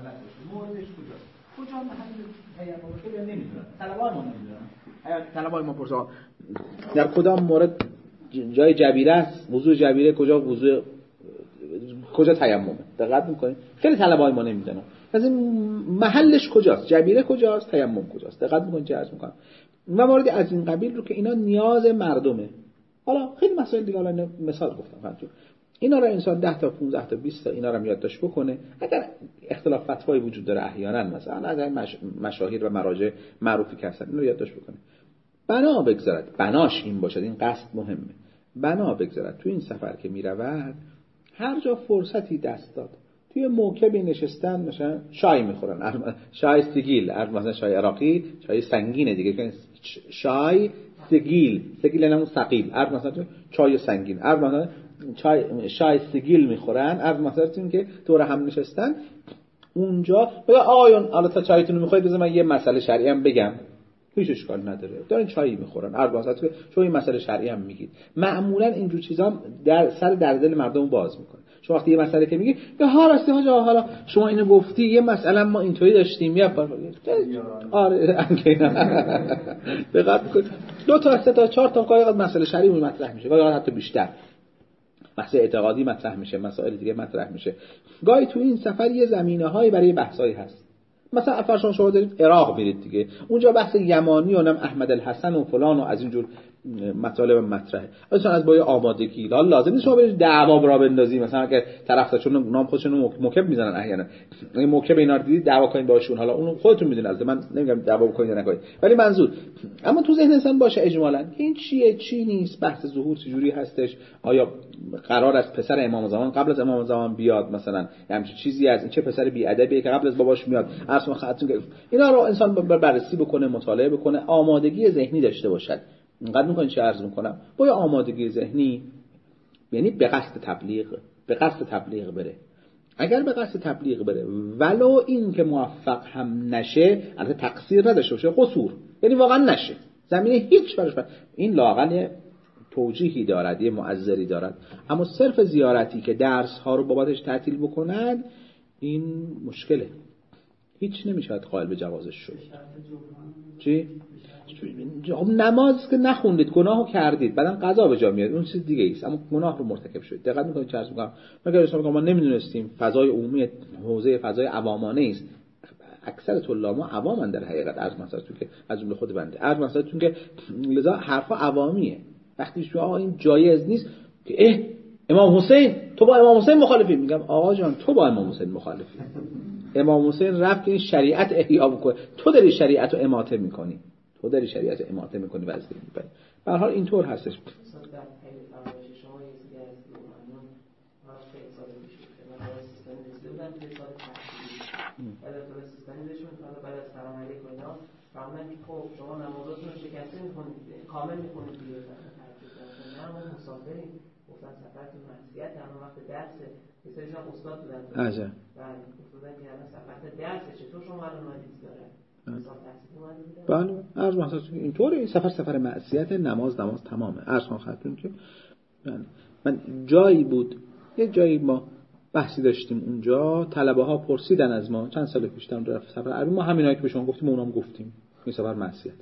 موردش کجا محل تیمم که نمیدونن طلبای ما نمیدونن طلبای ما پرسان در کدام مورد جای جبیره است وضوء جبیره کجا تیممه دقت میکنید خیلی طلبای ما نمیدونن پس این محلش کجاست جبیره کجاست تیمم کجاست دقت میکنید چه عرض میکنم و موردی از این قبیل رو که اینا نیاز مردمه حالا خیلی مسائل دیگه حالا مثال گفتم فهمید اینا رو انسان 10 تا 15 تا 20 تا اینا رو یادداشت بکنه اگر اختلاف فتوایی وجود داره احیانا مثلا از این مشاهیر و مراجع معروفی که هستن اینو رو یادداشت بکنه بنا بگذارد بناش این باشد این قصد مهمه بنا بگذارد تو این سفر که میرود هر جا فرصتی دست داد توی موکبی نشستن مثلا چای میخورن چای سیگیل مثلا چای عراقی چای سنگینه دیگه چای سیگیل یعنی ثقیل مثلا چای سنگین مثلا چای سیگیل میخورن مثلا این که دور هم نشستن اونجا بگه آقایون حالا تا چایتون رو میخواید بذار من یه مسئله شرعی هم بگم هیچ اشکال نداره دارین چایی میخورن مثلا چون این مسئله شرعی هم میگید معمولا اینجور چیزا در دل مردم باز میکنه شما وقتی یه مسئله که میگی یا حالا شما اینو گفتی یه مسئله ما اینطوری داشتیم یا آره انگینا دقت کنید 2 تا 3 تا 4 تا قایق مسئله شرعی مطرح میشه یا حتی بیشتر بحث اعتقادی مطرح میشه مسائل دیگه مطرح میشه گاهی تو این سفر یه زمینه‌هایی برای بحثایی هست مثلا فرض شما دارید عراق میرید دیگه اونجا بحث یمانی و نم احمد الحسن و فلان و از اینجور مطالب مطرحه اصلا از با آمادگی لازم نیست شما برید دعوا را بندازی مثلا اگه طرف چون نام خودشون موکب میزنن احیانا این موکب اینا رو دیدید دعوا کنین باشون حالا اون خودتون میدونید از من نمیگم دعوا بکنید یا نکنید ولی منظور اما تو ذهن انسان باشه اجمالاً این چیه چی نیست بحث ظهور چجوری هستش آیا قرار است پسر امام زمان قبل از امام زمان بیاد مثلا همچین چیزی از این چه پسر بی ادبیه که قبل از باباش میاد اصلا خاطر اینا رو انسان بررسی بکنه مطالعه بکنه آمادگی ذهنی داشته باشد اینقدر میکنین چه عرض میکنم با آمادگی ذهنی یعنی به قصد تبلیغ بره اگر به قصد تبلیغ بره ولو این که موفق هم نشه البته تقصیر نداشته باشه قصور یعنی واقعا نشه زمینه هیچ براش این لااقل توجیهی دارد یه معذری دارد اما صرف زیارتی که درس ها رو بابتش تعطیل بکنند این مشکله هیچ نمیشه قائل به جوازش شد چی؟ نماز که نخوندید گناهو کردید بعدم قضا به جا میاد اون چیز دیگه ایست اما گناه رو مرتکب شدید دقت میکنید چه عرض میکنم ما نمیدونستیم فضای عمومی حوزه فضای عوامانه است اکثر طلاب ما عوامن در حقیقت عرض مثلا که از جمله خود بنده عرض مثلا که لذا حرفا عوامیه وقتی شما این جایز نیست که امام حسین تو با امام حسین مخالفی میگم آقا جان تو با امام حسین مخالفی امام حسین رفت این شریعت احیا بکنه تو داری شریعت رو اماطه میکنی واسه میبری به هر حال اینطور هستش فهمیدن که خب شما نمازاتون رو شکسته می‌کنید کامل می‌کنید دیگه نه ما مسافریم گفتن سفرتون معصیت اما وقت درسه یه سریش هم استاد بودن عجب بله گفتن که الان سفرت درسه چطور شما الان اومدید داره بله عرض مثلا اینطوره این سفر معصیت نماز تمامه عرض خدمتتون که من یه جایی ما بحثی داشتیم اونجا طلبه ها پرسیدن از ما چند سال پیش در سفر عربی ما همینایی که به شما گفتیم اونام گفتیم این سفر معصیت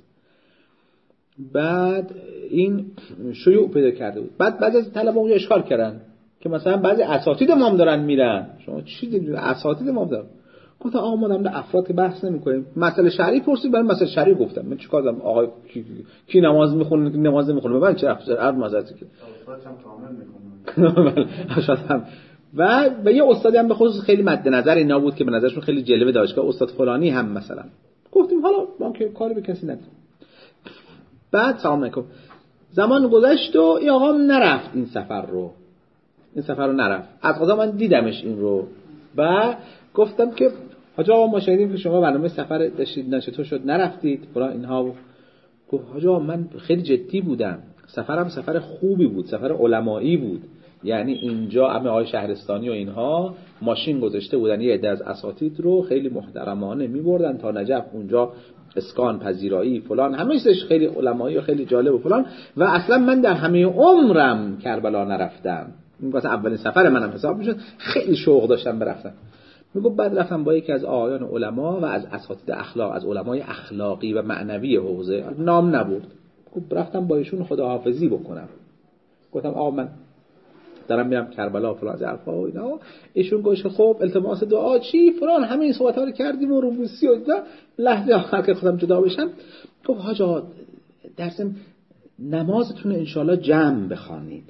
بعد این شیوع پیدا کرده بود بعد بعضی از طلبه اونجا اشکال کردن که مثلا بعضی اساتید امام دارن میرن شما چی دیدید اساتید امام دارن گفتم آقا ما در افراد که بحث نمی‌کنیم مسئله شرعی پرسید برای مسئله شرعی گفتم من چیکار دارم آقا کی نماز میخونه کی نماز نمیخونه من چه عرض مزاتی که استادم کامل میکنه و یه استادی هم به خصوص خیلی مد نظر اینا بود که به نظرشون خیلی جلوه داشت که استاد فلانی هم مثلا گفتیم حالا ما که کاری به کسی نداریم بعد سلام علیکم زمان گذشت و این آقا نرفت این سفر رو نرفت از قضا من دیدمش این رو و گفتم که حاجی آقا ما شنیدیم که شما برنامه سفر داشتید چطور شد نرفتید فلان اینها گفت حاجی آقا من خیلی جدی بودم سفرم سفر خوبی بود سفر علمایی بود یعنی اینجا همه آقای شهرستانی و اینها ماشین گذاشته بودن یه عده از اساتید رو خیلی محترمانه می‌بردن تا نجف اونجا اسکان پذیرایی فلان همه چیزش خیلی علمایی و خیلی جالب و فلان و اصلا من در همه عمرم کربلا نرفتم این واسه اولین سفر منم حساب میشد خیلی شوق داشتم برفتم میگه بعد رفتم با یکی از آقایان علما و از اساتید اخلاق، از علمای اخلاقی و معنوی حوزه، نام نبرد، گفت رفتم با ایشون خداحافظی بکنم. گفتم آقا من دارم میرم کربلا فلان از حرفا و اینا. ایشون گوش خب التماس دعا چی فلان، همه این صحبت‌ها رو کردیم و روبوسی و اینا. لحظه آخر که خودم جدا بشم گفت حاج آقا درسم نمازتون انشالله جمع بخوانید،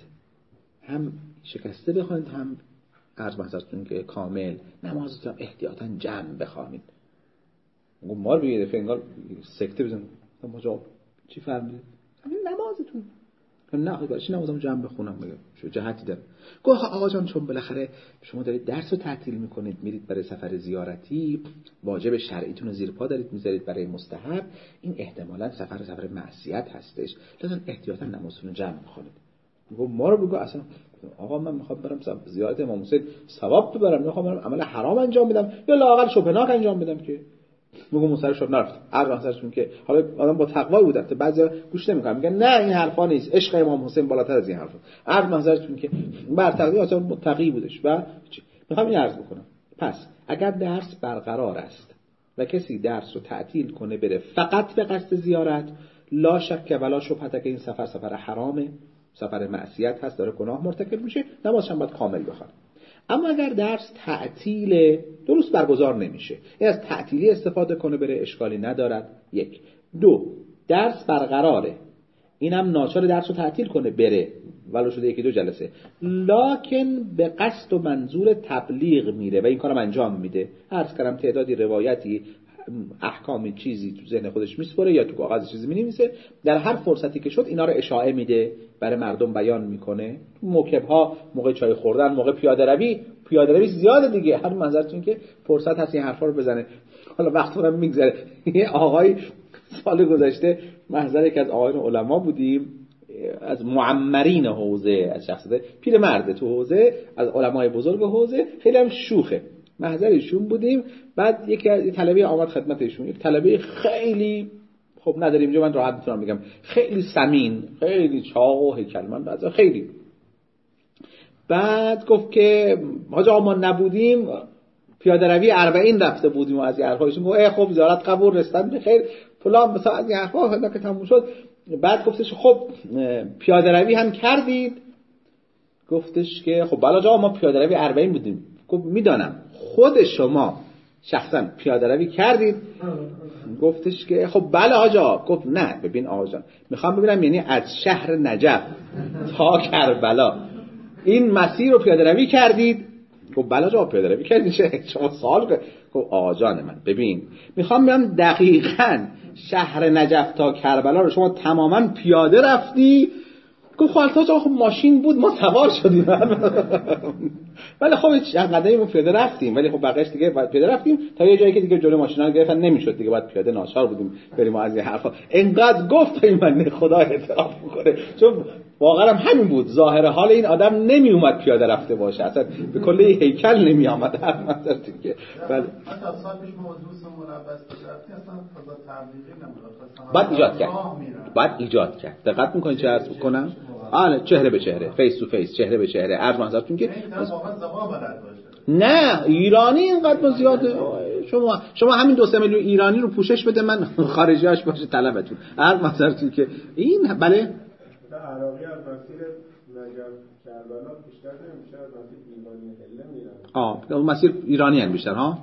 هم شکسته بخوانید هم عرض محضرتون که کامل، نمازتون احتیاطاً جمع بخوانید. گفت ما رو بگیره فنگال سکته بزن. حاج آقا چی فرمودید؟ همین نمازتون. نه آقا چی نمازم جمع بخونم بگم چه جهتی داره؟ گفت آقا جان چون بالاخره شما دارید درس رو تعطیل میکنید میرید برای سفر زیارتی، واجب شرعیتون رو زیر پا دارید میذارید برای مستحب، این احتمالاً سفر معصیت هستش، لازم احتیاطاً نمازتون رو جمع بخونید. گفت ما رو بگو اصلا آقا من میخوام برم زیارت امام حسین ثواب ببرم، میخوام برم عمل حرام انجام بدم یا لااقل شبهناک انجام بدم که میگم مصرف شد نرفت. هر راستشون که حالا آدم با تقوا بودن تا بعضی گوش نمیکنن میگن نه این حرفا نیست، عشق امام حسین بالاتر از این حرفا. هر منظرتون که بر تقدیر اصلا متقی بودش و میخوام این عرض بکنم. پس اگر درس برقرار است و کسی درس رو تعطیل کنه بره فقط به قصد زیارت، لا شک ولا شبهه که این سفر حرامه، سفر معصیت هست، داره گناه مرتکب میشه، نمازش هم باید کامل بخونه. اما اگر درس تعطیل درست برگزار نمیشه، این از تعطیلی استفاده کنه بره اشکالی ندارد. یک. دو، درس برقراره، اینم ناچار درس رو تعطیل کنه بره ولو شده یکی دو جلسه، لکن به قصد و منظور تبلیغ میره و این کارم انجام میده. عرض کردم تعدادی روایتی احکامی چیزی تو ذهن خودش میسپره یا تو کاغذ چیزی مینویسه، در هر فرصتی که شد اینا رو اشاعه میده، برای مردم بیان میکنه. موکب ها موقع چای خوردن، موقع پیاده روی زیاده دیگه، هر منظرتون که فرصت هست این حرفا رو بزنه. حالا وقت اونم میگذره. یه آقای سال گذشته محضر یکی از آقایان علما بودیم، از معمرین حوزه، از شخصیت پیرمرد تو حوزه، از علمای بزرگ حوزه، خیلی هم شوخه. محضر ایشون بودیم، بعد یکی طلبه آمد خدمت ایشون، یک طلبه خیلی خب نداریم اینجا من راحت میتونم بگم خیلی سمین، خیلی چاق و هیکلمند، بعضی خیلی. بعد گفت که حاج آقا ما نبودیم پیاده روی 40 رفته بودیم و از این حرفایشون گفت خب زیارت قبول رسیدن بخیر فلان مثلا از این حرفا که تموم شد. بعد گفتش خب پیاده روی هم کردید؟ گفتش که خب بله آقا ما پیاده روی 40 بودیم. گفت میدانم خود شما شخصا پیاده روی کردید؟ گفتش که خب بله آقا. گفت نه ببین آقا جان میخوام ببینم یعنی از شهر نجف تا کربلا این مسیر رو پیاده روی کردید؟ گفت بله آقا پیاده روی کردید. شما سوال کنید. گفت آقا جان من ببین میخوام ببینم دقیقاً شهر نجف تا کربلا رو شما تماما پیاده رفتی؟ گفت خب ماشین بود ما سوار شدیم. ولی خب چند قدمی ما پیاده رفتیم، ولی خب بقیه‌اش دیگه باید پیاده رفتیم تا یه جایی که دیگه جلوی ماشینا رو گرفتن نمیشد دیگه، باید پیاده ناچار بودیم بریم از این حرفا. انقدر گفت من خدا اعتراف میکنه، چون واقعا همین بود ظاهر حال این آدم نمی اومد پیاده رفته باشه، اصلا به کل هیکل نمی آمد هر منظرتی که بله تا سال پیش موضوع مربس رفتی اصلا خدا تبلیغی نمی‌خواست، بعد ایجاد کرد. دقت می‌کنید چه عرض بکنم؟ چهره به چهره، فیس تو فیس، چهره به چهره. عرض منظورتون که نه ایرانی اینقدر زیاده. شما همین 2-3 میلیون ایرانی رو پوشش بده من خارجیاش باشه طلبتون. عرض منظورتون که این بله عراقی از مسیر نجف کربلا بیشتر نمیشه، از مسیر ایرانی هله میرن. مسیر ایرانی هم بیشتر ها.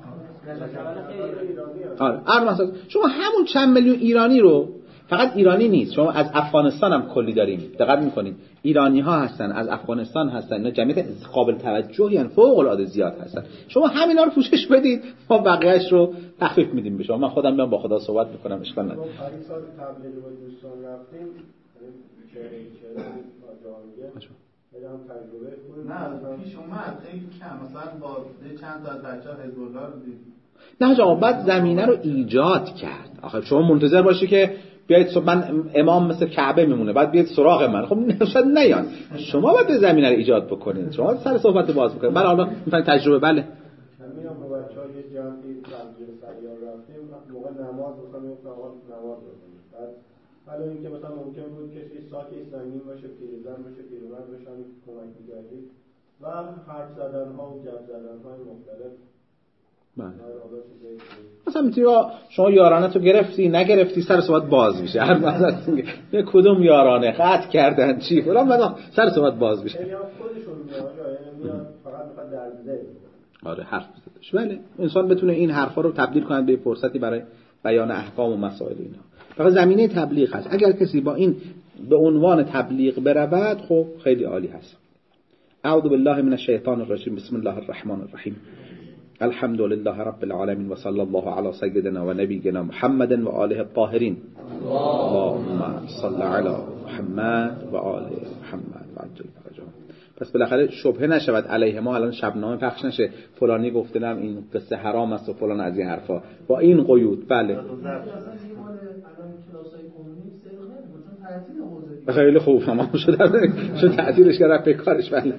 عرض شما همون چند میلیون ایرانی رو، فقط ایرانی نیست، شما از افغانستان هم کلی داریم. دقت میکنید ایرانی ها هستن، از افغانستان هستن، اینا جمعیت قابل توجهی ان، فوق العاده زیاد هستن. شما همینا رو پوشش بدید، ما بقیه‌اش رو تخفیف میدیم به شما. من خودم میام با خدا صحبت میکنم، اشکال نداره. ما پریز سال تبلیغ با دوستان رفتیم، چهره جامعه هم تجربه خوبی نه پیش اومد خیلی کم، مثلا با چند تا از بچه‌ها حزب الله رو دید. نه آقا بعد زمینه رو ایجاد کرد. آخه شما منتظر باشی که بیاید من امام مثل کعبه میمونه بعد بیاید سراغ من، خب نشد نیان. شما باید زمینه رو ایجاد بکنید، شما سر صحبت باز بکنید. بله حالا میفهمید تجربه. بله همینم با بچه‌ها یه جمعی تبلیغ سریال رفتیم، موقع نماز می‌خوایم نماز بخونیم. بعد حالا اینکه مثلا ممکن بود کسی ساک اسلامی باشه، پیرزن باشه، پیرمرد باشن کمک می‌کردید و حرف زدن‌ها و جب زدن‌های مختلف مثلا میتونی شما یارانه تو گرفتی نگرفتی سر صحبت باز میشه، هر مثلا به کدوم یارانه قطع کردن چی فلان بعد سر صحبت باز میشه. خودشون میاد فقط میخواد درزده. آره حرف بزنه. بله انسان بتونه این حرفا رو تبدیل کنه به فرصتی برای بیان احکام و مسائل اینا. فقط زمینه تبلیغ هست. اگر کسی با این به عنوان تبلیغ برود خب خیلی عالی هست. اعوذ بالله من الشیطان الرجیم. بسم الله الرحمن الرحیم. الحمد لله رب العالمین و صلی الله علی سیدنا و نبینا محمد و آله الطاهرین. اللهم صل علی محمد و آل محمد و عجل فرجهم. پس بالاخره شبهه نشود علیه ما الان شبنامه پخش نشه فلانی گفتنم این قصه حرام است و فلان از این حرفا با این قیود. بله خیلی خوب تمام شد تعطیلش کرد به کارش. بله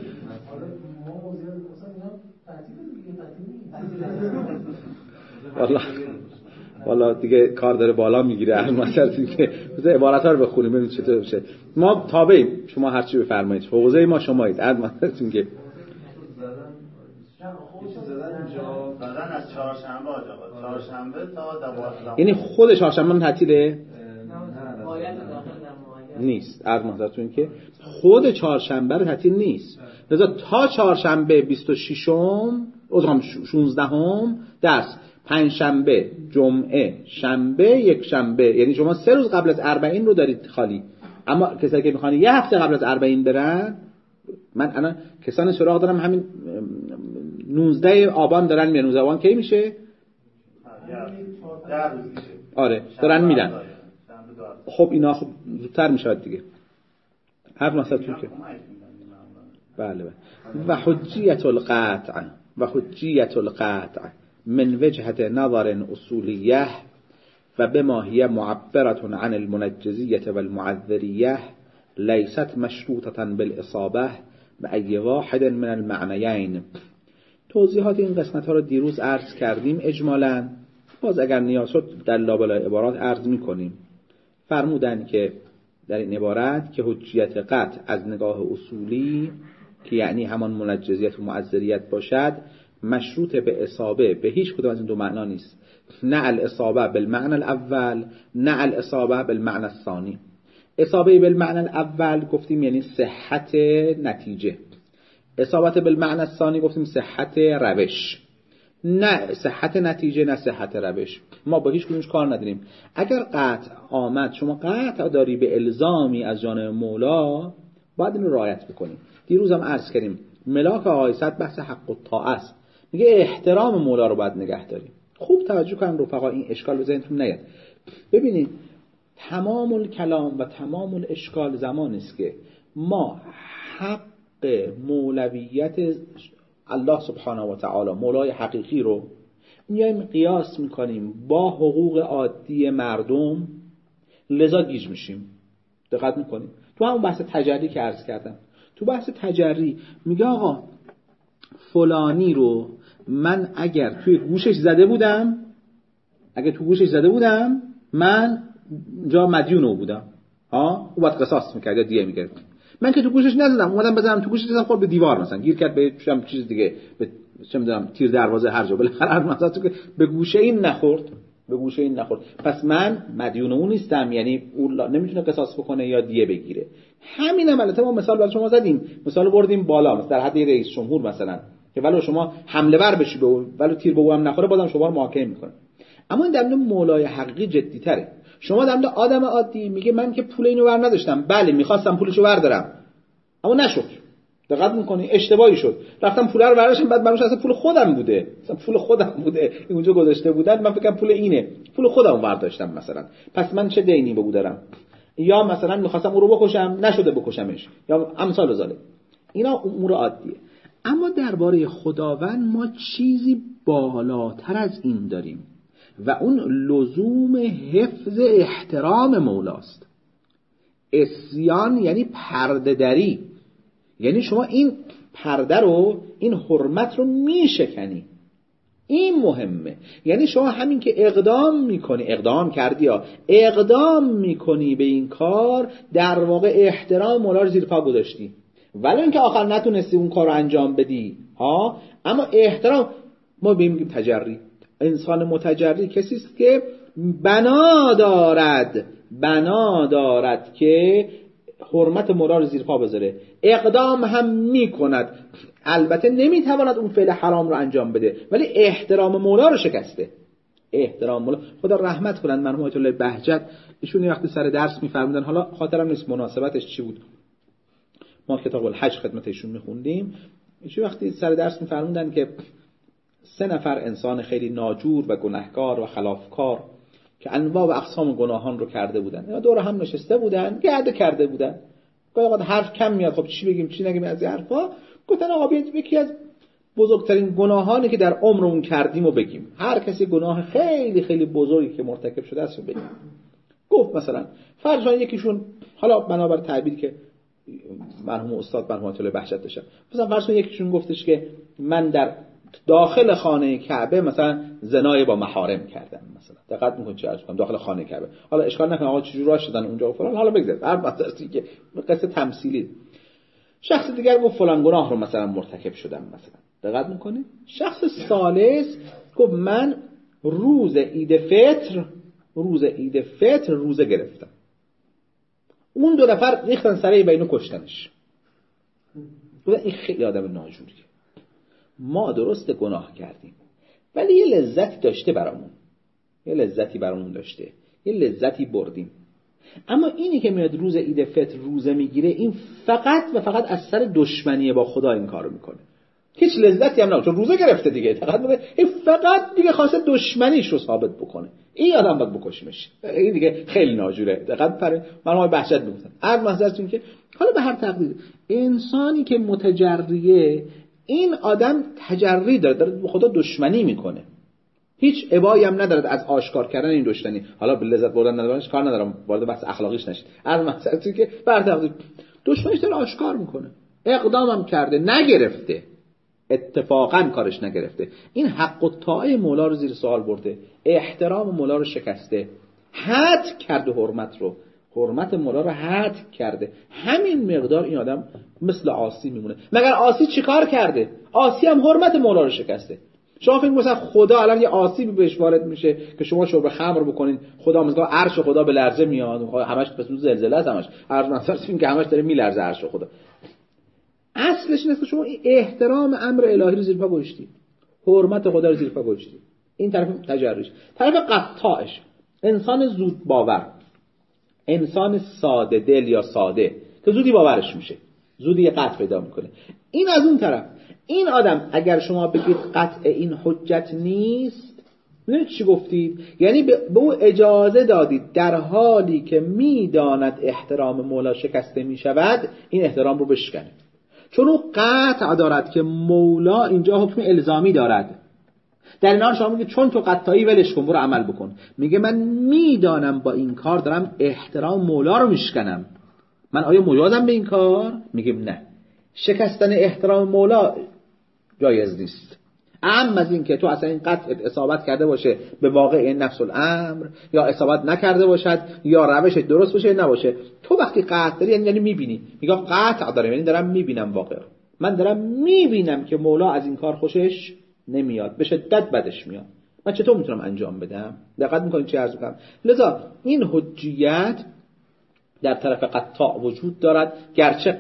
والا دیگه کار داره بالا میگیره اهل مسئله که مثلا عبارت ها رو بخونیم ببینید چطور میشه. ما تابعیم، شما هر چی بفرمایید، حوزه ما شمایید. اهل مسئله که زدن از چهارشنبه تا 12 یعنی خود چهارشنبه تعطیله نیست. اهل مسئله که خود چهارشنبه رو تعطیل نیست، لذا تا چهارشنبه 26م 16م درس، پنجشنبه، جمعه، شنبه، یک شنبه، یعنی شما 3 روز قبل از 40 رو دارید خالی. اما کسایی که میخوان یه هفته قبل از 40 برن، من الان کسان سراغ دارم همین 19 آبان دارن میان. 19 آبان کی میشه؟ 10 روز میشه. آره دارن میرن. خب اینا خب زودتر میشه دیگه. هر مثلا تو که بله و حجیت القطع من وجهة نظر أصولية فبما هي معبرة عن المنجزية والمعذرية ليست مشروطة بالإصابة بأي واحد من المعنيين. توضیحات این قسمت ها رو دیروز عرض کردیم اجمالاً، باز اگر نیاز شد در لابلای عبارات عرض میکنیم. فرمودن که در این عبارت که حجیت قطع از نگاه اصولی که یعنی همان منجزیت و معذریت باشد مشروط به اصابه به هیچ کدوم از این دو معنا نیست. نه الاصابه بالمعنى الاول نه الاصابه بالمعنى الثانی. اصابه بالمعنى الاول گفتیم یعنی صحت نتیجه، اصابت بالمعنى الثانی گفتیم صحت روش. نه صحت نتیجه نه صحت روش، ما با هیچ کدومش کار نداریم. اگر قطع آمد، شما قطع داری به الزامی از جانب مولا، باید اینو رعایت بکنیم. دیروز هم عرض کردیم ملاک آقای صد بحث حق و طاعه است، میگه احترام مولا رو باید نگه داریم. خوب توجه کنن رفقا، این اشکال به ذهنتون نیاد. ببینید تمام الکلام و تمام الاشکال زمان است که ما حق مولویت الله سبحانه و تعالی، مولای حقیقی رو میایم قیاس میکنیم با حقوق عادی مردم، لذا گیج میشیم. دقت میکنیم تو همون بحث تجری که عرض کردم، تو بحث تجری میگه آقا فلانی رو من اگر توی گوشش زده بودم، من جا مدیون بودم، او باید قصاص میکرد یا دیه میکرد. من که تو گوشش نزدم، اومدم بزنم تو گوشش، زدم خورد به دیوار، مثلا گیر کرد به چیز دیگه، به چه میدونم تیر دروازه، هر جا، بالاخره مثلا تو که به گوشه این نخورد. پس من مدیون اون نیستم، یعنی اون نمیتونه قصاص بکنه یا دیه بگیره. همینم البته ما مثال برای شما زدیم، مثال بردیم بالا، مثلا در حد رئیس جمهور مثلا که ولو شما حمله ور بشی ولو تیر به هم نخوره بازم شما رو محاکمه میکنه. اما این در مورد مولای حقیقی جدی تره. شما در مورد آدم عادی میگه من که پول اینو ور نداشتم، بله میخواستم پولشو بردارم اما نشد. دقت میکنی اشتباهی شد، رفتم پول رو برداشتم، بعد براش اصلا پول خودم بوده، اونجا گذاشته بودن، من فکرم پول اینه، پول خودم برداشتم مثلا، پس من چه دینی به او دارم؟ یا مثلا میخواستم او رو بکشم نشده بکشمش، یا امثال ذالک. اینا امور عادیه. اما درباره خداوند ما چیزی بالاتر از این داریم و اون لزوم حفظ احترام مولاست. عصیان یعنی پرده دری، یعنی شما این پرده رو، این حرمت رو میشکنی. این مهمه. یعنی شما همین که اقدام میکنی، اقدام کردی یا اقدام میکنی به این کار، در واقع احترام مولا رو زیر پا گذاشتی، ولی اینکه آخر نتونستی اون کار رو انجام بدی اما احترام. ما بگیم تجری. انسان متجری کسی است که بنا دارد که حرمت مولا رو زیر پا بذاره، اقدام هم میکند، البته نمیتواند اون فعل حرام رو انجام بده ولی احترام مولا رو شکسته. احترام مولا، خدا رحمت کنند مرحوم آیت الله بهجت، ایشون وقتی سر درس میفرمودن، حالا خاطرم نیست مناسبتش چی بود، ما کتاب الحج خدمت ایشون میخوندیم، ایشون وقتی سر درس میفرمودن که 3 نفر انسان خیلی ناجور و گناهکار و خلافکار که انواع و اقسام گناهان رو کرده بودن، اینا دور هم نشسته بودن، گرده کرده بودن، گاهی اوقات حرف کم میاد، خب چی بگیم چی نگیم از این حرفا، گفتن آقا بیاید یکی از بزرگترین گناهانی که در عمرمون کردیم و بگیم، هر کسی گناه خیلی خیلی بزرگی که مرتکب شده است رو بگیم. گفت مثلا فرض کنید یکیشون، حالا بنابر تعبیری که مرحوم استاد مرحوم آیت الله بهجت داشتن، مثلا فرض کنید یکیشون گفتش که من در داخل خانه کعبه مثلا زنای با محارم کردم، مثلا دقت میکنید چه عرض کنم داخل خانه کعبه، حالا اشکال نکنه آقا چجوری راه شدن اونجا و فلان، حالا بگذارید هر مسئله که قصه تمثیلی. شخص دیگر گفت فلان گناه رو مثلا مرتکب شدم، مثلا دقت میکنید. شخص ثالث گفت من روز عید فطر روزه گرفتم. اون 2 نفر ریختن سره بینو کشتنش. این خیلی آدم ناجوریه. ما درست گناه کردیم ولی یه لذتی داشته برامون، یه لذتی بردیم. اما اینی که میاد روز عید فطر روزه میگیره، این فقط و فقط از سر دشمنی با خدا این کارو میکنه، هیچ لذتی هم نداره چون روزه گرفته دیگه. این فقط دیگه خواسته دشمنیش رو ثابت بکنه. این آدم باید بکشیمش، این دیگه خیلی ناجوره. دقت من بهجت میگفتن هر محضرتون که حالا به هر تقدیر انسانی که متجریه، این آدم تجری داره به خدا دشمنی میکنه، هیچ ابایی هم ندارد از آشکار کردن این دشمنی. حالا به لذت بردن ندارنش کار ندارم، وارد بحث اخلاقیش نشید. هر مسئله که بر تقدیر دشمنیش داره آشکار میکنه، اقدامم کرده نگرفته، اتفاقا کارش نگرفته، این حق و طاعه مولا رو زیر سوال برده، احترام مولا رو شکسته، حد کرده حرمت مولا رو حد کرده. همین مقدار این آدم مثل عاصی میمونه. مگر عاصی چیکار کرده؟ عاصی هم حرمت مولا رو شکسته. شما فکر مثلا خدا الان یه آسیبی بهش وارد میشه که شما شرب خمر بکنین، خدا مثلا عرش خدا به لرزه میاد، همش پس زلزله است، همش عرض مثلا که همش داره میلرزه عرش خدا. اصلش اینه که شما احترام امر الهی رو زیر پا گذاشتی، حرمت خدا رو زیر پا گذاشتی. این طرف تجریش. طرف قطاعش انسان زود باور، انسان ساده دل یا ساده که زودی باورش میشه، زودی یه قطع پیدا میکنه. این از اون طرف. این آدم اگر شما بگید قطع این حجت نیست، میدونید چی گفتید؟ یعنی به او اجازه دادید در حالی که میداند احترام مولا شکسته میشود این احترام رو بشکنه، چون او قطع دارد که مولا اینجا حکم الزامی دارد. در این حال شما میگه چون تو قطعی ولش کن برو عمل بکن، میگه من میدانم با این کار دارم احترام مولا رو میشکنم، من آیا مجازم به این کار؟ میگه نه، شکستن احترام مولا جایز نیست. اما از این که تو اصلا این قطع اصابت کرده باشه به واقع نفس الامر، یا اصابت نکرده باشد، یا روش درست باشه نباشه، تو وقتی قطع داری یعنی میبینی، میگه قطع دارم یعنی دارم میبینم، واقع من دارم میبینم که مولا از این کار خوشش نمیاد، به شدت بدش میاد، من چطور میتونم انجام بدم؟ دقت میکنید چی عرض میکنم؟ لذا این حجیت در طرف قطاع وجود دارد، گرچه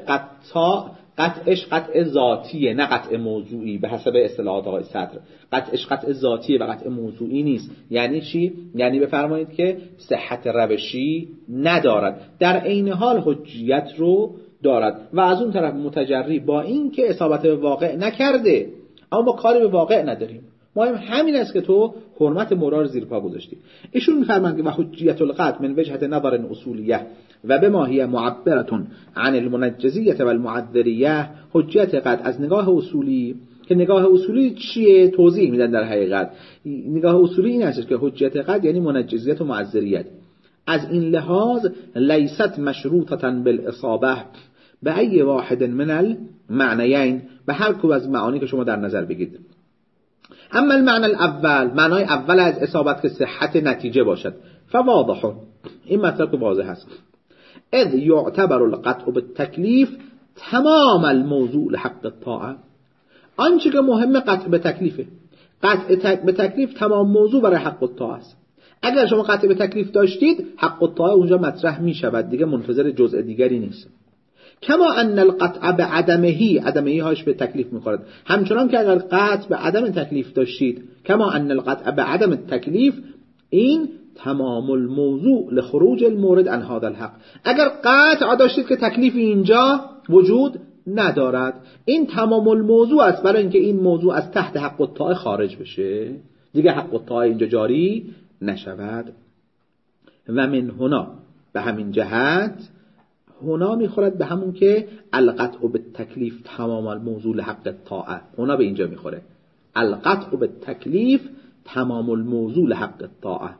قطعش قطع ذاتیه نه قطع موضوعی به حسب اصطلاحات آقای صدر. قطعش قطع ذاتیه و قطع موضوعی نیست. یعنی چی؟ یعنی بفرمایید که صحت روشی ندارد، در عین حال حجیت رو دارد. و از اون طرف متجری با این که اصابت به واقع نکرده اما ما کاری به واقع نداریم، مهم همین است که تو حرمت مولا رو زیر پا گذاشتی. ایشون می‌فرمایند که و حجیت القطع من وجهه نظر اصولیه و بما هي معبره عن المنجزیه و المعذریه، حجیت قطع از نگاه اصولی، که نگاه اصولی چیه توضیح میدن در حقیقت. نگاه اصولی این است که حجیت قطع یعنی منجزیت و معذریت، از این لحاظ لیست مشروطه بالاصابه به ای واحد من المعنیین، به هر کدوم از معانی که شما در نظر بگیرید. اما المعنى الاول، معنای اول از اصابت که صحت نتیجه باشد، فواضح، این مطلب واضح است. اذ یعتبر القطع بالتکلیف تمام الموضوع لحق الطاعه، آنچه که مهم قطع به تکلیفه، قطع به تکلیف تمام موضوع برای حق الطاعه است. اگر شما قطع به تکلیف داشتید، حق الطاعه اونجا مطرح می شود، دیگه منتظر جزء دیگری نیست. کما ان القطع به عدمهی هاش به تکلیف میخورد. همچنان که اگر قطع به عدم تکلیف داشتید، کما ان القطع به عدم تکلیف، این تمام الموضوع لخروج المورد عن هذا الحق. اگر قطع داشتید که تکلیف اینجا وجود ندارد، این تمام الموضوع است برای اینکه این موضوع از تحت حق الطاعه خارج بشه، دیگه حق الطاعه اینجا جاری نشود. و من هنا، به همین جهت هنا میخورد به همون که القطع به تکلیف تمام الموضوع لحق الطاعه، هنا به اینجا میخوره القطع به تکلیف تمام الموضوع لحق الطاعه.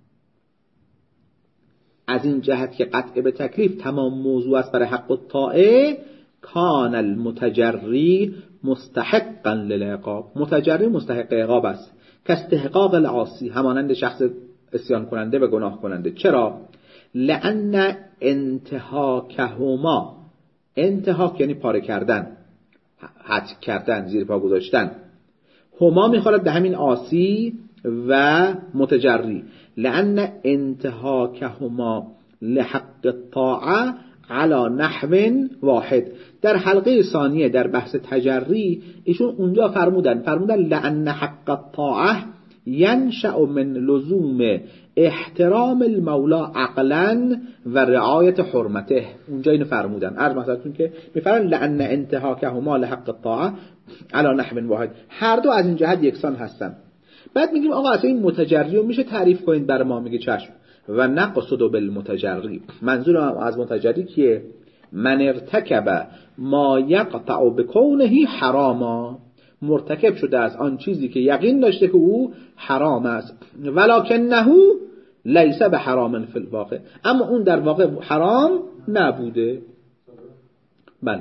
از این جهت که قطع به تکلیف تمام موضوع است برای حق الطاعه، کان المتجری مستحقا للعقاب، متجری مستحق عقاب است، که استحقاق العاصی، همانند شخص عصیان کننده و گناه کننده. چرا؟ لأن انتهاکهما، انتهاک یعنی پاره کردن، حتک کردن، زیر پا گذاشتن، هما میخورد به همین عاصی و متجری. لأن انتهاکهما لحق الطاعه علی نحو واحد. در حلقه ثانیه در بحث تجری ایشون اونجا فرمودن لأن حق الطاعه ینشأ من لزوم احترام المولا عقلا و رعایت حرمته. اونجا اینو فرمودن. عرض مثلا که میفرمایند لأن انتهاکهما لحق الطاعه علی نحو واحد، هر دو از این جهت یکسان هستن. بعد میگیم آقا اصلا این متجری رو میشه تعریف کنید برای ما؟ میگه چشم. و نقصد بالمتجری، منظور از متجری کیه؟ من ارتکب ما یقطع بکونه حراما، مرتکب شده از آن چیزی که یقین داشته که او حرام است، ولکنه لیس به حرام فی الواقع، اما اون در واقع حرام نبوده. بله.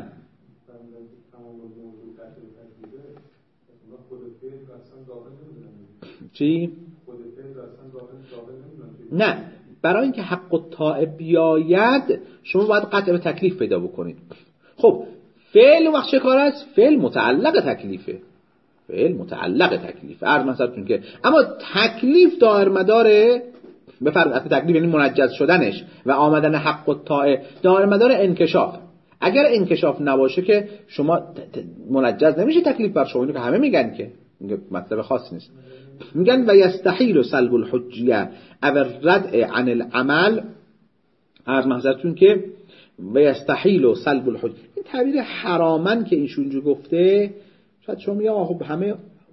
چی؟ نه، برای اینکه حق الطاعه بیاید شما باید قطع به تکلیف پیدا بکنید. خب فعل وقت چه کار است؟ فعل متعلق تکلیفه، فعل متعلق تکلیف. عرض مثلا که اما تکلیف دائر مداره، به فرض از تکلیف یعنی منجز شدنش و آمدن حق الطاعه دائر مدار انکشاف. اگر انکشاف نباشه که شما منجز نمیشه تکلیف بر شما، اینو که همه میگن که مطلب خاص نیست. میگن و یستحیل سلب الحجیه او الردع عن العمل. عرض محضرتون که و یستحیل سلب الحجیه، این تعبیر حرامن که ایشون جو گفته، شاید شما میگه خب همه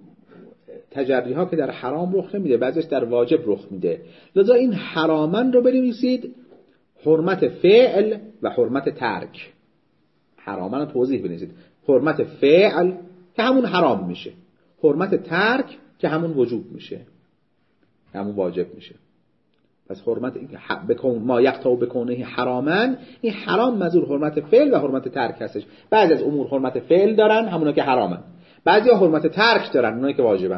تجری ها که در حرام رخ نمیده، بعضیش در واجب رخ میده، لذا این حرامن رو بنویسید حرمت فعل و حرمت ترک. حرامن رو توضیح بنویسید، حرمت فعل که همون حرام میشه، حرمت ترک که همون وجوب میشه، همون واجب میشه. پس حرمت این بکن ما یقطع بکنه حرامن، این حرام منظور حرمت فعل و حرمت ترک هستش. بعضی از امور حرمت فعل دارن، همونا که حرامن، بعضی ها حرمت ترک دارن، اونایی که واجبن.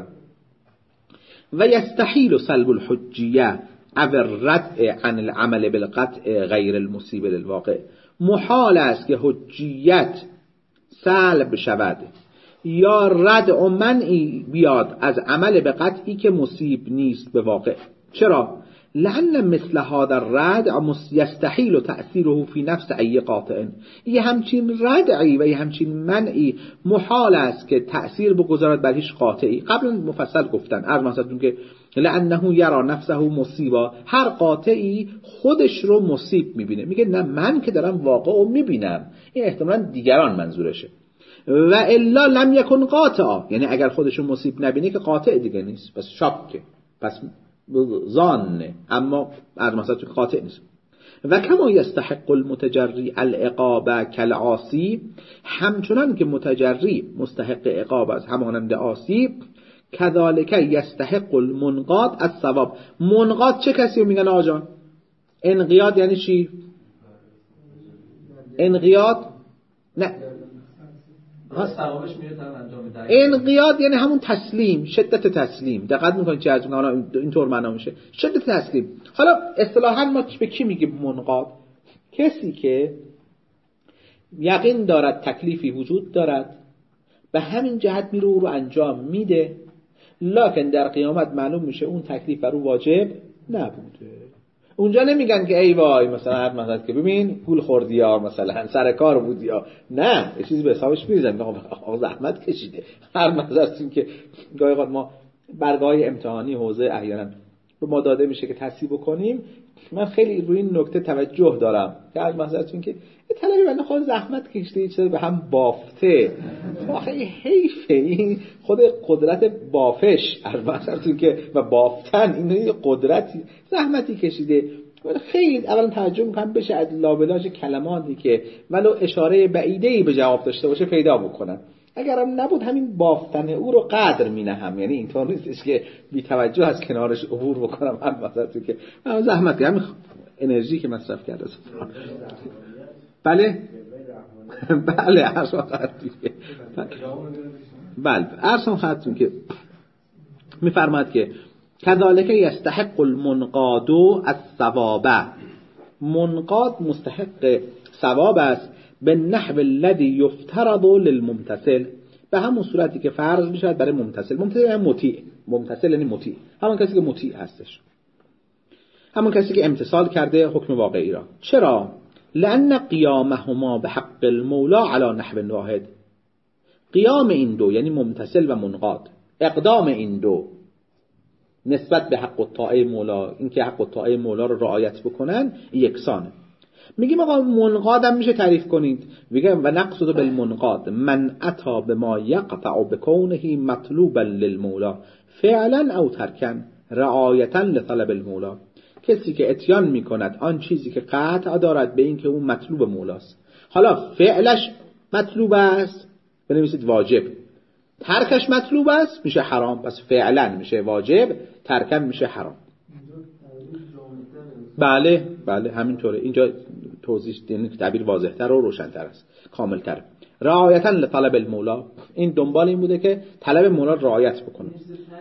و یستحیل سلب الحجیه او الردع عن العمل بالقطع غیر المصیب للواقع. محال است که حجیت سلب شود یا رد و منعی بیاد از عمل به قطعی که مصیب نیست به واقع. چرا؟ لأن مثل هذا الردع یستحیل تأثیره فی نفس ای قاطع. یه همچین ردعی و یه همچین منعی محال است که تأثیر بگذارد بر هیچ قاطعی. قبلا مفصل گفتن، عرض مثلا که لأنه یرا نفسه مصیبا، هر قاطعی خودش رو مصیب میبینه، میگه نه من که دارم واقع رو میبینم، این احتمالاً دیگران منظورشه. و الا لم یکن قاطعا، یعنی اگر خودشو مصیب نبینه که قاطع دیگه نیست، پس شاکه، پس ظانه، اما از مثلا قاطع نیست. و کما یستحق المتجری العقاب کالعاصی، همچنان که متجری مستحق عقاب است همانند عاصی، کذالک یستحق المنقاد الثواب. منقاد چه کسی رو میگن آقا جان؟ انقیاد یعنی چی؟ انقیاد نه، انقیاد یعنی همون تسلیم، شدت تسلیم. دقت میکنید چه از اینطور معنا میشه، شدت تسلیم. حالا اصطلاحاً ما به کی میگیم منقاد؟ کسی که یقین دارد تکلیفی وجود دارد، به همین جهت میره او رو انجام میده لکن در قیامت معلوم میشه اون تکلیف بر او واجب نبوده. اونجا نمیگن که ای وای مثلا هر مثلا که ببین پول خوردی یا مثلا سر کار بودی یا نه، یه چیزی به حسابش میریزن آقا زحمت کشیده. هر مثلا که گاهی اوقات ما برگه‌های امتحانی حوزه احیانا به ما داده میشه که تصحیح بکنیم، من خیلی روی این نکته توجه دارم که از مثلا که طلبی بنده خود زحمت کشیده چه به هم بافته، آخه حیفه این خود قدرت بافش مثلا که و بافتن این قدرتی زحمتی کشیده. خیلی اولا توجه میکنم بشه از لابلاش کلماتی که ولو اشاره بعیده‌ای به جواب داشته باشه پیدا بکنم. اگرم نبود همین بافتن او رو قدر مینهم، یعنی اینطور نیستش که بی توجه از کنارش عبور بکنم. هم مثلا که من زحمت کردم انرژی که مصرف کرده بله بله عرضم خواهدتون که بله عرضم خواهدتون که میفرماید که کذالک یستحق المنقاد الثواب، منقاد مستحق ثواب است به نحو الذی یفترض للممتثل، به همون صورتی که فرض میشه برای ممتثل. ممتثل یعنی مطیع، ممتثل یعنی مطیع، همون کسی که مطیع هستش، همون کسی که امتثال کرده حکم واقعی را. چرا؟ لأن قیامهما به حق المولا علی نحو واحد، قیام این دو یعنی ممتثل و منقاد، اقدام این دو نسبت به حق الطاعه مولا، اینکه حق الطاعه مولا رو رعایت بکنن یکسانه. میگیم آقا منقادم میشه تعریف کنید، میگم و نقصد بالمنقاد من اتا بما یقطع بکونه مطلوبا للمولا فعلا او ترکا رعایتا لطلب المولا، کسی که اتیان میکند آن چیزی که قطع دارد به این که اون مطلوب مولاست، حالا فعلش مطلوب است بنویسید واجب، ترکش مطلوب است میشه حرام، پس فعلا میشه واجب، ترکا میشه حرام. بله بله همینطوره، اینجا توضیح یعنی تعبیر واضح‌تر و روشن‌تر است، کامل‌تر. رعایتا لطلب المولا، این دنبال این بوده که طلب مولا رعایت بکنه.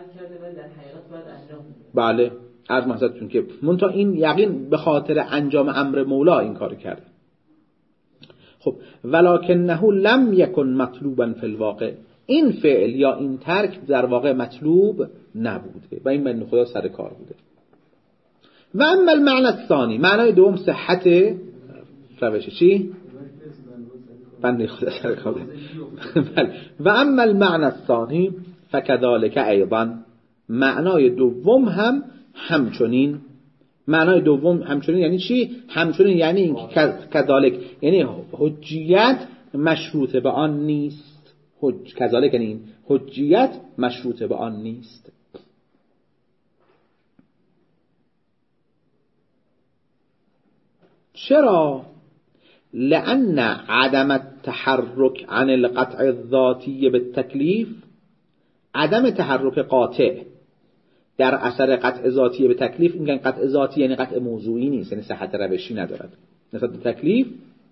بله عرض محضرتون که منتها این یقین به خاطر انجام امر مولا این کار کرده. خب ولکنه لم یکن مطلوبا فی الواقع، این فعل یا این ترک در واقع مطلوب نبوده و این بنده خدا سر کار بوده. و اما المعنی الثانی، معنای دوم صحت روش چی؟ بنده خدا سر کار بوده. و اما المعنی الثانی فکذالک ایضا، معنای دوم هم همچنین. معنای دوم همچنین یعنی چی؟ همچنین یعنی این کذالک یعنی حجیت مشروط به آن نیست، کذالک یعنی این حجیت مشروط به آن نیست. چرا؟ لأن عدم التحرک عن القطع الذاتی بالتکلیف، عدم تحرک قاطع در اثر قطع ذاتی به تکلیف، این قطع ذاتی یعنی قطع موضوعی نیست، یعنی صحت روشی ندارد نسبت به تکلیف،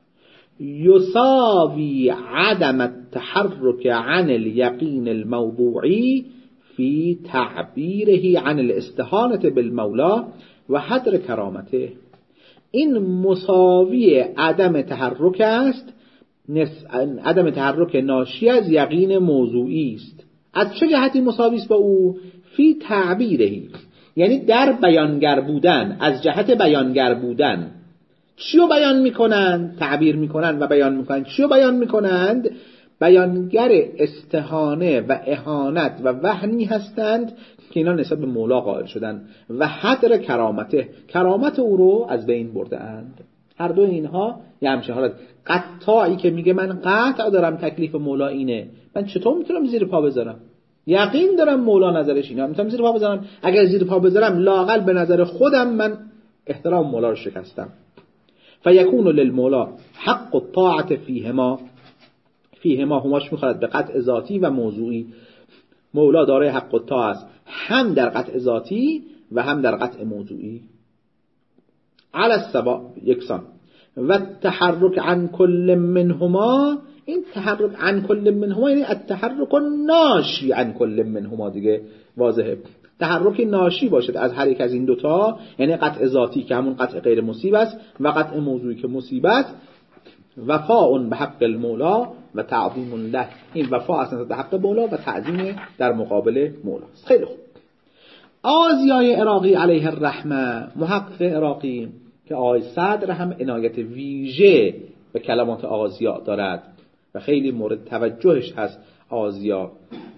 یساوی عدم التحرک عن الیقین الموضوعی فی تعبیره عن الاستهانة بالمولا و حذر کرامته. این مساوی عدم تحرک است، عدم تحرک ناشی از یقین موضوعی است. از چه جهتی مساوی است با او؟ فی تعبیرهی، یعنی در بیانگر بودن، از جهت بیانگر بودن. چیو بیان میکنند؟ تعبیر میکنند و بیان میکنند. چیو بیان میکنند؟ بیانگر استهانه و اهانت و وهنی هستند که اینا نسبت به مولا قائل شدن و حذر کرامته، کرامت او رو از بین برده اند. هر دو اینها یه همچه حالت. قطاعی که میگه من قطع دارم تکلیف مولا اینه، من چطور میتونم زیر پا بذارم؟ یقین دارم مولا نظرش اینه، میتونم زیر پا بذارم؟ اگر زیر پا بذارم لااقل به نظر خودم من احترام مولا رو شکستم. فیکون للمولا حق الطاعت فیهما هماش میخواد به قطع ذاتی و موضوعی. مولا دارای حق الطاعه است هم در قطع ذاتی و هم در قطع موضوعی، علی السواء یکسان. و تحرک عن کل منهما، این تحرک عن کل منهما یعنی التحرک ناشی عن کل منهما، دیگه واضحه. تحرک ناشی باشد از هر یک از این دوتا، یعنی قطع ذاتی که همون قطع غیر مصیب است و قطع موضوعی که مصیب است، وفاء به حق المولا و تعظیم له. این وفا اصلا به حق مولا و تعظیم در مقابل مولا. خیلی خوب. آزیای عراقی علیه الرحمه، محقق عراقی که آقای صدر هم عنایت ویژه به کلمات آزیا دارد و خیلی مورد توجهش هست آزیا.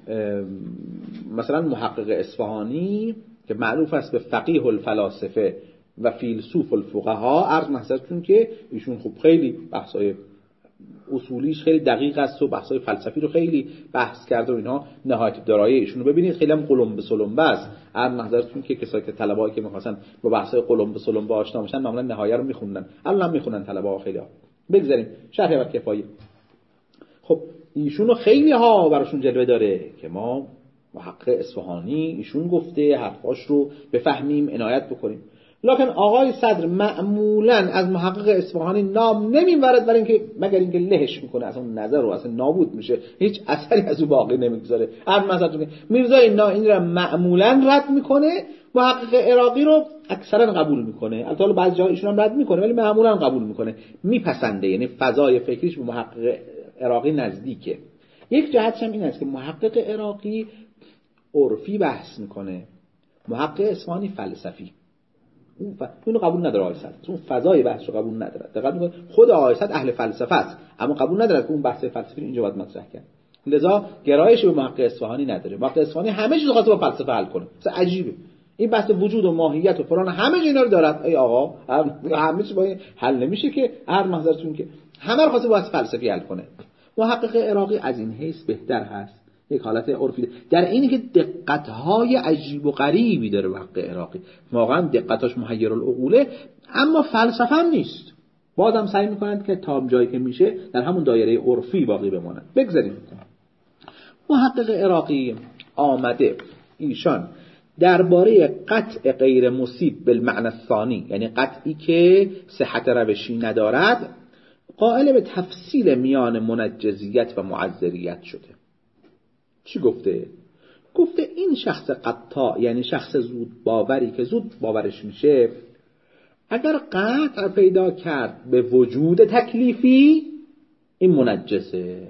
مثلا محقق اصفهانی که معروف است به فقیه الفلاسفه و فیلسوف الفقها، عرض محضرتون که ایشون خب خیلی بحثای اصولیش خیلی دقیق است و بحثای فلسفی رو خیلی بحث کرده و اینها. نهایت دارایی ایشون رو ببینید خیلی هم قلم به سلم است. عرض محضرتون که کسایی که طلبه‌ای که می‌خواستن با بحثای قلم به سلم آشنا بشن معمولا نهایه رو می‌خوندن، الان هم می‌خونن طلبه‌ها خیلی ها. بگذاریم شرح بر کفایه. خب ایشونو خیلی ها براشون جلوه داره که ما محقق اصفهانی ایشون گفته حرفاش رو بفهمیم، عنایت بکنیم. لکن آقای صدر معمولا از محقق اصفهانی نام نمیبرد برای اینکه مگر اینکه لهش میکنه، اصلا نظر رو اصلا نابود میشه، هیچ اثری از او باقی نمیگذاره. مثلا میرزا این را معمولا رد میکنه، محقق عراقی رو اکثرا قبول میکنه. البته بعضی جاها ایشون هم رد میکنه ولی معمولا قبول میکنه، میپسنده. یعنی فضای فکریش به محقق عراقی نزدیکه. یک جهتش هم این است که محقق عراقی عرفی بحث میکنه، محقق اصفهانی فلسفی. اونو قبول نداره آقای صدر، اون فضای بحث رو قبول نداره. دقیقاً میگه خود آقای صدر اهل فلسفه است اما قبول نداره که اون بحث فلسفی اینجا باید مطرح کرد. لذا گرایش به محقق اصفهانی نداره. محقق اصفهانی همه چیز خاصه با فلسفه حل کنه. مثلا عجیبه این بحث وجود و ماهیت و فلان همه اینا رو دارد. ای آقا همه چیز با این حل نمیشه که. هر محضرتون که همه رو خاصه با فلسفی حل کنه. محقق عراقی از این حیث بهتر هست، یک حالت عرفی در اینی که دقت‌های عجیب و غریبی داره. محقق عراقی واقعا دقتاش محیر العقوله اما فلسفه هم نیست. بازم سعی میکنند که تا جایی که میشه در همون دایره عرفی باقی بمانند. بگذاریم محقق عراقی آمده ایشان درباره قطع غیر مصیب بالمعنی الثانی، یعنی قطعی که صحت روشی ندارد، قائل به تفصیل میان منجزیت و معذریت شده. چی گفته؟ گفته این شخص قطاع، یعنی شخص زود باوری که زود باورش میشه، اگر قطع پیدا کرد به وجود تکلیفی این منجزه،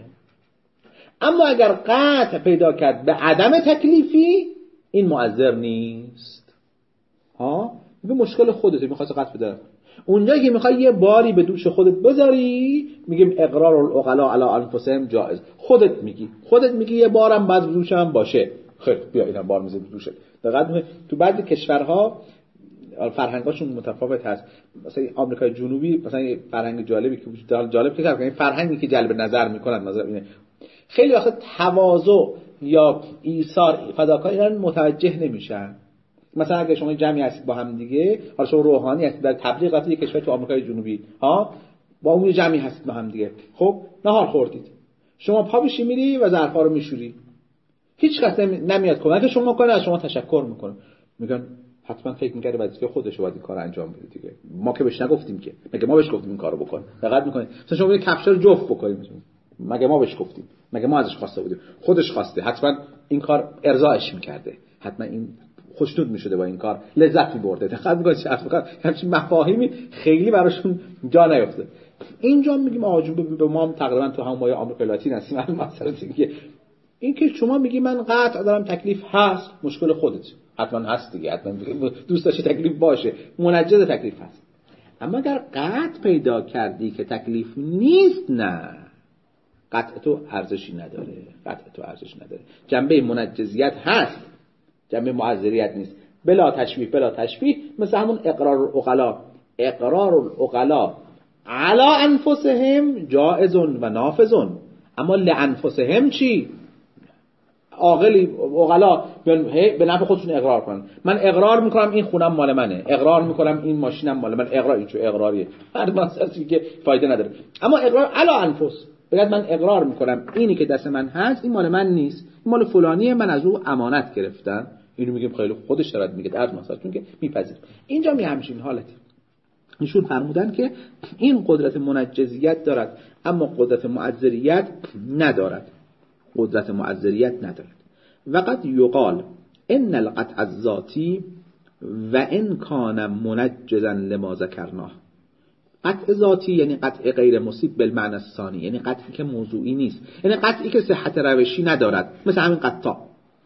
اما اگر قطع پیدا کرد به عدم تکلیفی این معذر نیست. میگه مشکل خودته، میخواد قطع بده. اونجایی که میخوای یه باری به دوش خودت بذاری میگیم اقرار العقلاء علی انفسهم جائز. خودت میگی یه بارم بعد دوشم باشه. خیلی بیا اینم بار میذاری دوشه. دقیقاً تو بعضی کشورها فرهنگاشون متفاوت هست. مثلا آمریکای جنوبی مثلا یه فرهنگ جالبی که وجود داره، جالب که این فرهنگی که جلب نظر میکنن مثلا اینه خیلی وقت تواضع یا ایثار فداکاری اینا متوجه نمیشن. مثلا اگه شما جمعی هستید با هم دیگه، حالا شما روحانی هستید در تبلیغ رفتید یک کشور تو آمریکای جنوبی، با اون جمعی هستید با هم دیگه، خب نهار خوردید، شما پا بشی میری و ظرفا رو میشوری، هیچ کس نمیاد کمک شما کنه، از شما تشکر میکنه، میگن حتما فکر می‌کرده وظیفه خودشه باید این کارو انجام بده دیگه، ما که بهش نگفتیم که، مگه ما بهش گفتیم این کارو بکن، دقت میکنید مثلا شما یه کفش رو جفت بکنید، مگه ما بهش گفتیم، مگه ما ازش خواسته بودیم، خودش خواسته، حتما این کار ارضاش میکرده، حتما این خوشنود میشده با این کار، لذت میبرده. دقت میکنید چه افکار همچین مفاهیمی خیلی براشون جا نیفته. اینجا میگیم آجوب به ما تقریبا تو همون مایه آمریکا لاتین هستیم. مثلا دیگه این که شما میگی من قطع دارم تکلیف هست، مشکل خودت، حتما هست دیگه، حتما دوست داشتی تکلیف باشه، منجز تکلیف هست. اما اگر قطع پیدا کردی که تکلیف نیست، نه، قطع تو ارزشی نداره، قطع تو ارزش نداره. جنبه منجزیت هست، جنبه معذریت نیست. بلا تشبیه مثل همون اقرار العقلاء علی انفسهم جائز و نافذ، اما لانفسهم چی؟ عقلا به نفع خودشون اقرار کنن، من اقرار میکنم این خونم مال منه، اقرار میکنم این ماشینم مال من، اقرار این چه اقراریه، هر مسئله که فایده نداره. اما اقرار علی انفس، بگید من اقرار میکنم اینی که دست من هست این مال من نیست، این مال فلانیه، من از او امانت گرفتم، اینو میگیم خیلی خودش شرط میگه در مثلا چون که میپذیر. اینجا می همچین حالتی ایشون فرمودن که این قدرت منجزیت دارد اما قدرت معذریت ندارد، وقد یقال ان القطع الذاتی و ان کان منجزا لما ذکرناه. قطع ذاتی یعنی قطع غیر مصیب بالمعنی الثانی، یعنی قطعی که موضوعی نیست، یعنی قطعی که صحت روشی ندارد، مثل همین قطاع.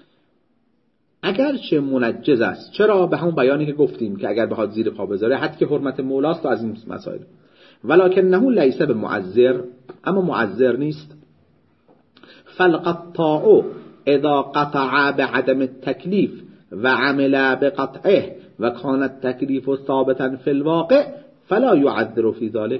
اگرچه منجز است، چرا؟ به همون بیانی که گفتیم که اگر بخواد زیر پا بذاره حد که حرمت مولاست و از این مسائل. ولکنه لیس بمعذر، اما معذر نیست. فالقطاع اذا قطع بعدم التکلیف و عمل بقطعه و کان التکلیف ثابتا فی الواقع فلا یعذر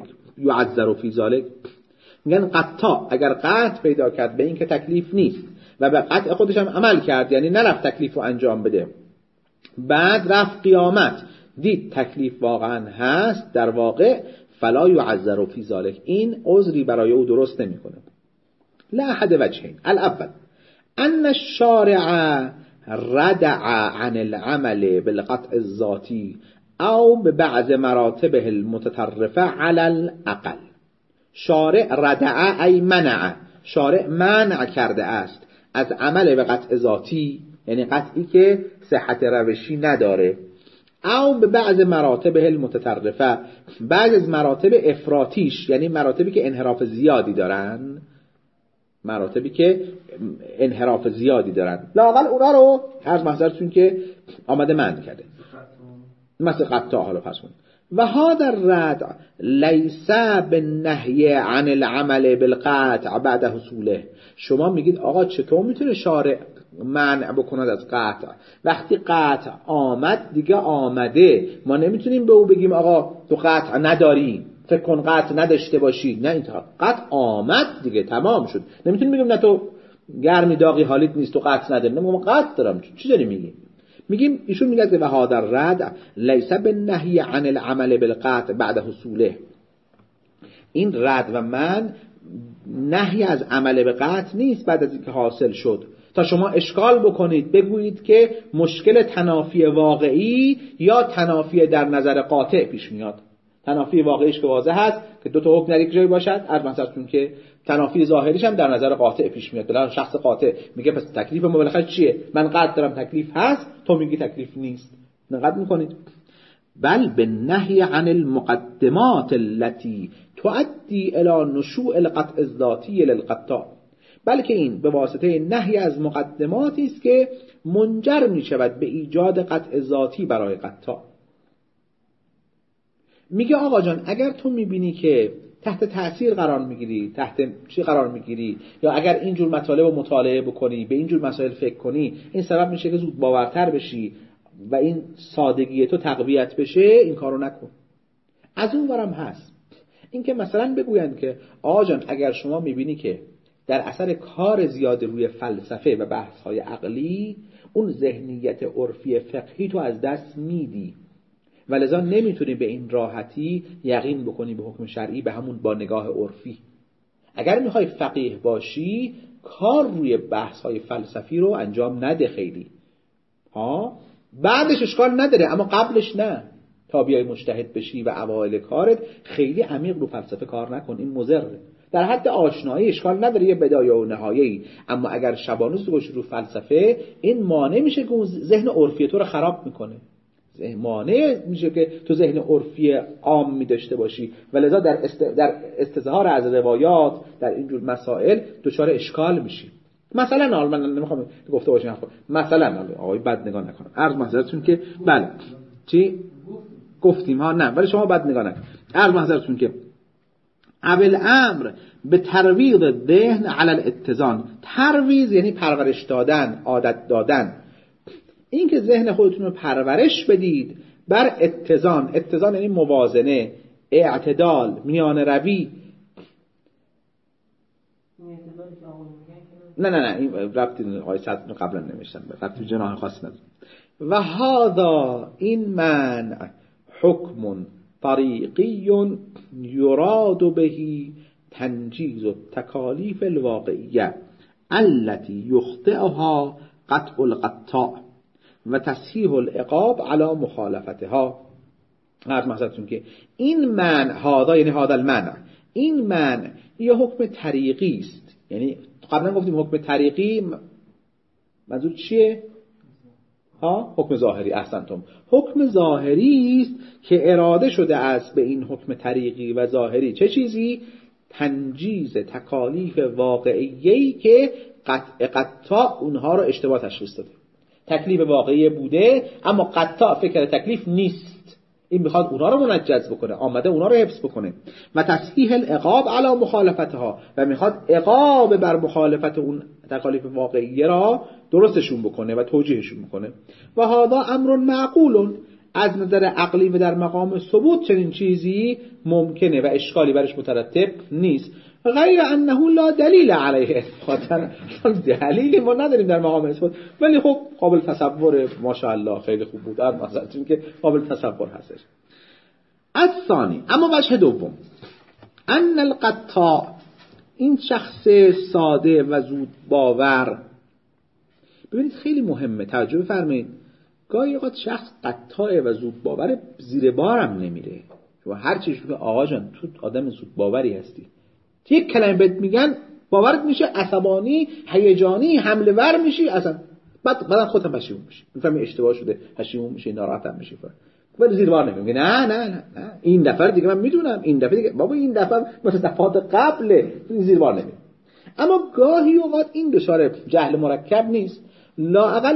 فی ذلك. میگن قطاع اگر قطع پیدا کرد به این که تکلیف نیست و به قطع خودش هم عمل کرد، یعنی نرفت تکلیف رو انجام بده، بعد رفت قیامت دید تکلیف واقعا هست در واقع، فلا یعذر فی ذلك، این عذری برای او درست نمیکنه. لا احد وجهین. الاول ان الشارع ردع عن العمل بالقطع الذاتی او ببعض مراتبه المتطرفه على الاقل. شارع ردع ای منع، شارع منع کرده است از عمل به قطع ذاتی، یعنی قطعی که صحت روشی نداره، او به بعض مراتبه المتطرفه، بعض از مراتب افراطیش، یعنی مراتبی که انحراف زیادی دارن، مراتبی که انحراف زیادی دارن، لااقل اونا رو هر محضرتون که آمده منع کرده، مثل قطاع. حالا پس کنید و هذا الردع لیس بالنهی عن العمل بالقطع بعد حصوله. شما میگید آقا چطور میتونه شارع منع بکند از قطع؟ وقتی قطع آمد دیگه آمده، ما نمیتونیم به او بگیم آقا تو قطع نداری، فکر کن قطع نداشته باشی. نه، این قطع آمد دیگه، تمام شد. نمیتونیم بگیم نه تو گرمی داغی حالیت نیست تو قطع نداری. نه، ما قطع دارم. چی داری میگی؟ میگیم ایشون میگه که وهذا الرد لیس بالنهی عن العمل بالقطع بعد حصوله. این رد و من نهی از عمل به قطع نیست بعد از اینکه حاصل شد، تا شما اشکال بکنید بگویید که مشکل تنافی واقعی یا تنافی در نظر قاطع پیش میاد. تنافی واقعیش که واضح هست که دو تا حکم در یک جای باشد، از مثلا که تنافی ظاهریش هم در نظر قاطع پیش میاد. بلا شخص قاطع میگه پس تکلیف ما بالاخره چیه؟ من قطع دارم تکلیف هست، تو میگی تکلیف نیست. نقد میکنید. بل بالنهی عن المقدمات التي تؤدي الى نشوء القطع الذاتی للقطاع، بلکه این به واسطه نهی از مقدماتی است که منجر میشود به ایجاد قطع ذاتی برای قطاع. میگه آقا جان اگر تو میبینی که تحت تأثیر قرار میگیری، تحت چی قرار میگیری، یا اگر اینجور مطالب رو مطالعه بکنی، به اینجور مسائل فکر کنی، این سبب میشه که زود باورتر بشی و این سادگی تو تقویت بشه، این کارو نکن. از اون ورم هست این که مثلا بگویند که آقا جان اگر شما میبینی که در اثر کار زیاد روی فلسفه و بحث‌های عقلی اون ذهنیت عرفی فقهی تو از دست میدی و لذا نمیتونی به این راحتی یقین بکنی به حکم شرعی، به همون با نگاه عرفی. اگر میخوای فقیه باشی کار روی بحث‌های فلسفی رو انجام نده خیلی. بعدش اشکال نداره اما قبلش نه، تا بیای مجتهد بشی و اوایل کارت خیلی عمیق رو فلسفه کار نکن، این مضره. در حد آشنایی اشکال نداره یه بدایه و نهایه‌ای، اما اگر شبانوس رو باشی رو فلسفه این مانع میشه که اون ذهن عرفی تو رو خراب میکنه، مانع میشه که تو ذهن عرفی عام می‌داشته باشی و لذا در استظهار از روایات در اینجور مسائل دچار اشکال میشی. مثلا من نمیخوام گفته باشم، مثلا آقای بد نگاه نکنم، عرض محضرتون که بله چی گفتیم ها، نه ولی شما بد نگاه نکن. عرض محضرتون که اول امر به ترویض ذهن علی الاتزان. ترویض یعنی پرورش دادن، عادت دادن. این که ذهن خودتون رو پرورش بدید بر اتزان. اتزان یعنی موازنه، اعتدال، میانه روی. نه این ربطی آقای صدر قبلا نمیشتن، ربطی جناح خاص نداره. و هذا این منع حکم طریقی یراد بهی تنجیز التکالیف الواقعیه التي یخطئها قطع القطاع و تصحیح العقاب علی مخالفتها. عرض محضرتون که این منع، هذا یعنی هذا المنع، این منع یه حکم طریقی است. یعنی قبلا گفتیم حکم طریقی منظور چیه؟ حکم ظاهری. احسنتم. حکم ظاهری است که اراده شده است به این حکم طریقی و ظاهری چه چیزی؟ تنجیز تکالیف واقعیه‌ای که قطاع اونها رو اشتباه تشخیص داده. تکلیف واقعی بوده اما قطاع فکر تکلیف نیست، این میخواد اونها رو منجز بکنه، آمده اونها رو حفظ بکنه. و تصحیح العقاب علی مخالفتها، و میخواد عقاب بر مخالفت اون تکالیف واقعی را درستشون بکنه و توجیهشون بکنه. و هذا امر معقول، از نظر عقلی و در مقام ثبوت چنین چیزی ممکنه و اشکالی برش مترتب نیست. غیر انه لا دلیل علیه، دلیلی ما نداریم در مقام اثبات، ولی خب قابل تصوره. ماشاءالله خیلی خوب بود مثلا که قابل تصور هستش. الثانی، اما وجه دوم، ان القطاع، این شخص ساده و زود باور. ببینید خیلی مهمه، توجه بفرمایید. گاهی اوقات شخص قطاع و زود باور زیر بارم نمیره و هر چیزی که آقا جان تو آدم زود باوری هستی، یک کلمه بهت میگن باورت میشه، عصبانی، هیجانی، حمله ور میشی، اصلا بعد خودت پشیمون میشی، میفهمی اشتباه شده، پشیمون میشی، ناراحت میشی، ولی زیر بار نمیگی نه این دفعه دیگه من میدونم، این دفعه دیگه بابا این دفعه مثل دفعات قبله، زیر بار نمیگی. اما گاهی اوقات این دچار جهل مرکب نیست، لااقل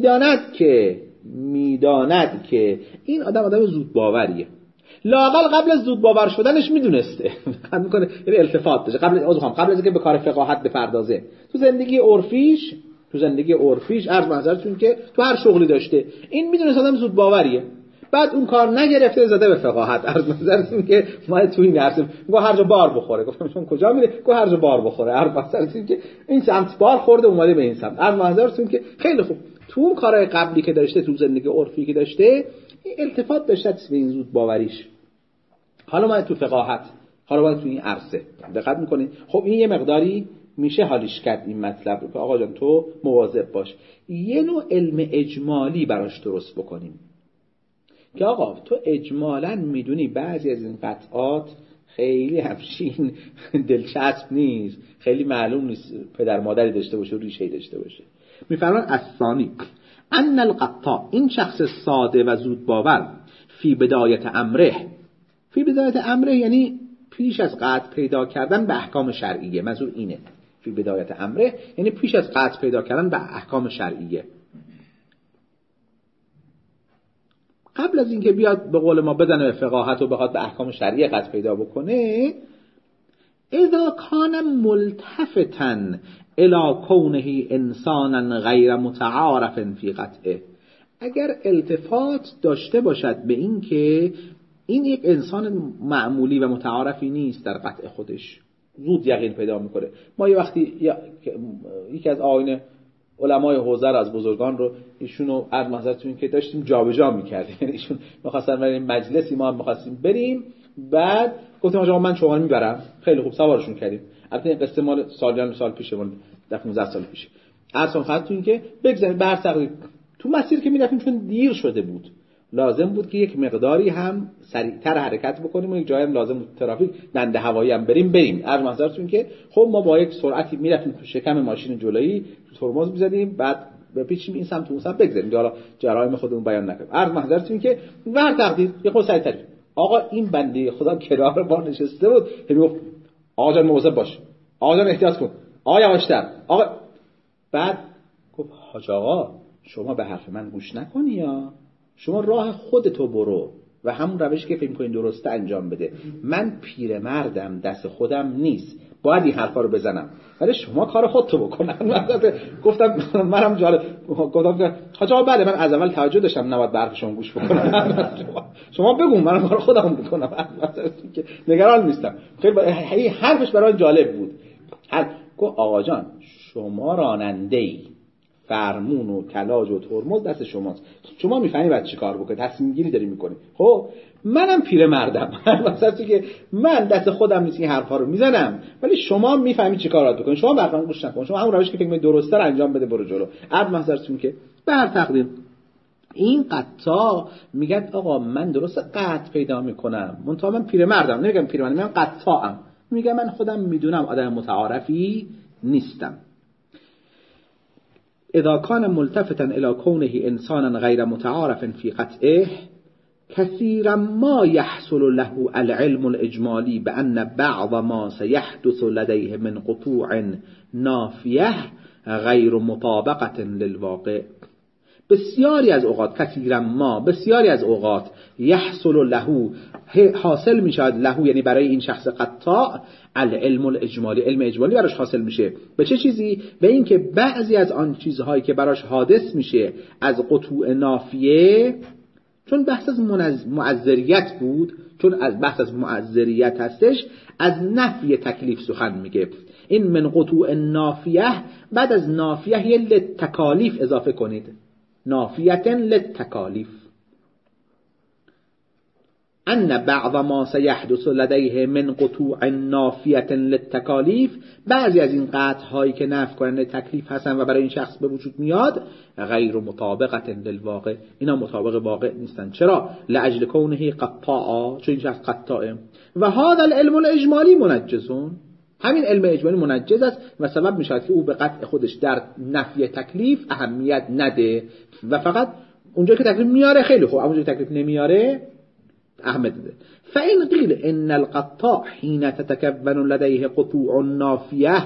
میداند که این آدم زود باوریه، لااقل قبل از زود باور شدنش میدونسته. فکر میکنه یعنی التفات بشه قبل از اینکه به کار فقاهت بپردازه. تو زندگی عرفیش عرض محضرتون که تو هر شغلی داشته، این میدونسته آدم زود باوریه، بعد اون کار نگرفته زده به فقاهت. عرض محضرتون که ما تو این درسیم گفت هر جا بار بخوره، گفتم شما کجا میره؟ گفت هر جا بار بخوره. عرض محضرتون که این سمت بار خورده اومده به این سمت. عرض محضرتون که خیلی خوب تو اون کارهای قبلی که داشته، تو زندگی عرفی که داشته، این التفات داشته به این زود باوریش. حالا ما تو فقاهت، حالا باید تو این عرصه دقت میکنید. خب این یه مقداری میشه حالیش کرد این مطلب رو که آقا جان تو مواظب باش، یه نوع علم اجمالی براش درست بکنیم که آقا تو اجمالاً میدونی بعضی از این قطعات خیلی همچین دلچسب نیست، خیلی معلوم نیست پدر مادری داشته باشه و ریشه‌ای داشته باشه. میفرمان الثانی ان القطاع، این شخص ساده و زود باور، فی بدایت امره یعنی پیش از قطع پیدا کردن به احکام شرعیه. منظور اینه، فی بدایت امره یعنی پیش از قطع پیدا کردن به احکام شرعیه، قبل از اینکه بیاد به قول ما بدنه به فقاهت و بخواد به احکام شرعیه قطع پیدا بکنه. اذا کان ملتفتا الی کونه انسانا غیر متعارف فی قطعه، اگر التفات داشته باشد به این که این یک انسان معمولی و متعارفی نیست در قطع خودش، زود یقین پیدا میکنه. ما یه وقتی یکی از آیین علمای حوزه از بزرگان رو ایشونو عرض محضرتون که داشتیم جابجا میکردیم، یعنی ایشون می‌خواستن بریم مجلسی، ما هم می‌خواستیم بریم، بعد گفتیم آقا من شما رو میبرم، خیلی خوب سوارشون کردیم. البته این قصه مال سال پیشه، مال 15 سال پیشه. عرض خدمتتون که بگذارید به هر تقدیر تو مسیر که میرفتیم چون دیر شده بود، لازم بود که یک مقداری هم سریعتر حرکت بکنیم و یک جایی هم لازم بود ترافیک دنده هوایی هم بریم. عرض محضرتون که خب ما با یک سرعتی میرفتیم تو شکم ماشین جلویی، تو ترمز می‌زدیم، بعد بپیچیم این سمت اون سمت بگذاریم، حالا جرایم خودمون بیان نکنیم. عرض محضرتون که به هر تقدیر یه خود سریعتر آقا این بنده خدا کنار ما نشسته بود، میگفت آقا جان مواظب باش، آقا جان احتیاط کن، آقا یواشتر، آقا. بعد گفت حاج آقا شما به حرف من گوش نکنی، یا شما راه خودتو برو و همون روش که فکر کنین درسته انجام بده. من پیرمردم، دست خودم نیست باید این حرفا رو بزنم، ولی شما کار خودتو بکن. گفتم منم جالب گفتم حاج آقا بله من از اول توجه داشتم نباید به حرف شما گوش بکنم، شما بگو منم کار خودم میکنم، که نگران نیستم. خیلی حرفش برای جالب بود. گفت آقا جان شما راننده‌ای، فرمون و کلاج و ترمز دست شماست، شما میفهمی بعد چی کار بکنی، تصمیم گیری داری میکنی. خب منم پیرمردم، مثلا که من دست خودم نیست این حرفا رو میزنم، ولی شما میفهمی چی کارات بکنی، شما واقعا گوش نکن، شما همون روشی که فکر می‌کنی درسته رو انجام بده، برو جلو. عرض محضرتون که به هر تقدیر این قطاع میگن آقا من درست قطع پیدا میکنم، منتها من پیرمردم، نمیگم پیرمردم، من قطاعم، میگم من خودم میدونم آدم متعارفی نیستم. اذا كان ملتفتا الى كونه انسانا غیر متعارف فی قطعه كثيرا ما يحصل له العلم الإجمالي بأن بعض ما سيحدث لديه من قطوع نافية غیر مطابقة للواقع. بسیاری از اوقات، کثیرا ما، بسیاری از اوقات یحصل له، حاصل میشد له یعنی برای این شخص قطاع، العلم الاجمالی، علم اجمالی براش حاصل میشه. به چه چیزی؟ به این که بعضی از آن چیزهایی که براش حادث میشه از قطوع نافیه، چون بحث از معذریت بود، چون از بحث از معذریت هستش، از نفی تکلیف سخن میگه. این من قطوع نافیه، بعد از نافیه یه للتکالیف اضافه کنید، نافیتن للتکالیف. ان بعض ما سیحدث لدیه من قطوع نافیه للتکالیف، بعضی از این قطع هایی که نفی کننده تکلیف هستن و برای این شخص به وجود میاد، غیر مطابقت للواقع، اینا مطابق واقع نیستن. چرا؟ لاجل کونه قطاعا، چون این شخص قطاعه. و هذا العلم الاجمالی منجزون، همین علم اجمالی منجز است و سبب میشود که او به قطع خودش در نفی تکلیف اهمیت نده و فقط اونجا که تکلیف میاره خیلی خوب، اونجا که تکلیف نمیاره احمد ده. فإن قيل إن القطاع حين تتكون لديه قطوع نافية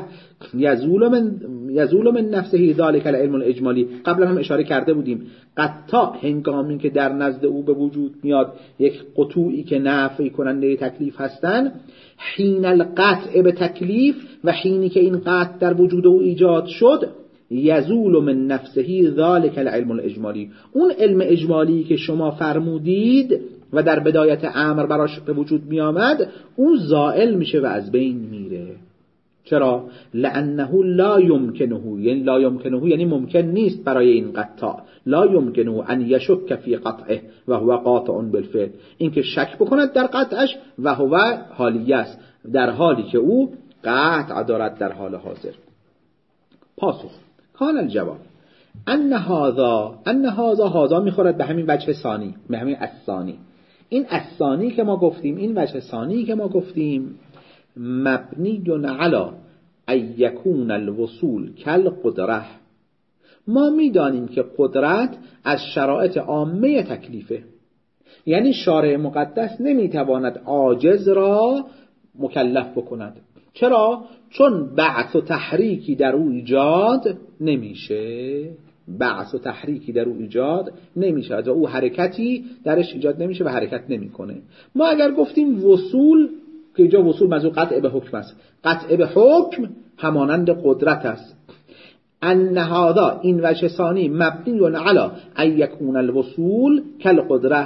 يزول من نفسه ذلك العلم الإجمالي. قبلا هم اشاره کرده بودیم قطاع هنگامی که در نزد او به وجود میاد یک قطوعی که نافی کننده تکلیف هستن، حین القطع به تکلیف و حینی که این قطع در وجود او ایجاد شد، یزول من نفسه ذلك العلم الإجمالي، اون علم اجمالی که شما فرمودید و در بدایت امر براش به وجود می آمد، اون زائل میشه و از بین میره. چرا؟ لانه لا یمکنه، یعنی لا یمکنه یعنی ممکن نیست برای این قطاع، لا یمکنه ان یشک فی قطعه و هو قاطع بالفعل، اینکه شک بکند در قطعش و هو حالیه است، در حالی که او قطع دارد در حال حاضر. پاسخ کان الجواب ان هذا میخورد به همین وجه ثانی، به همین الثانی. این الثانی که ما گفتیم، این وجه ثانی که ما گفتیم، مبنی علی ان یکون الوصول کالقدره. ما میدانیم که قدرت از شرایط عامه تکلیفه، یعنی شارع مقدس نمیتواند عاجز را مکلف بکند. چرا؟ چون بعث و تحریکی در او ایجاد نمیشه، بعث و تحریکی در او ایجاد نمیشه و او حرکتی درش ایجاد نمیشه و حرکت نمیکنه. ما اگر گفتیم وصول، که اینجا وصول منظور قطع به حکم است، قطع به حکم همانند قدرت است. ان هذا، این وجه ثانی، مبنی علی ان یکون الوصول کالقدره.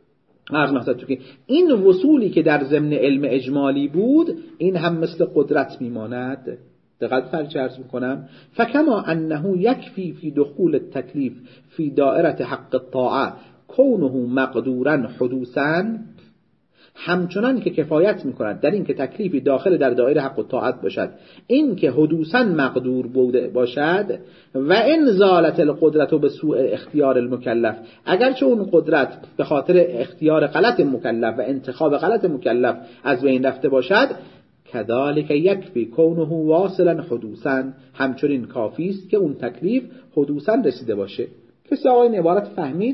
این وصولی که در ضمن علم اجمالی بود، این هم مثل قدرت میماند. دقیق فرض عرض میکنم، فکما انه یکفی فی دخول التکلیف فی دائره حق الطاعه کونه مقدورا حدوثا، همچنان که کفایت میکند در این که تکلیفی داخل در دایره حق الطاعت باشد، این که حدوثا مقدور بوده باشد، و ان زالت القدرت به سوء اختیار المکلف، اگرچه اون قدرت به خاطر اختیار غلط مکلف و انتخاب غلط مکلف از بین رفته باشد، کذالک یکفی کونه واصلا حدوثا، همچنین کافی است که اون تکلیف حدوثا رسیده باشه. کسی آقای این عبارت فهمید؟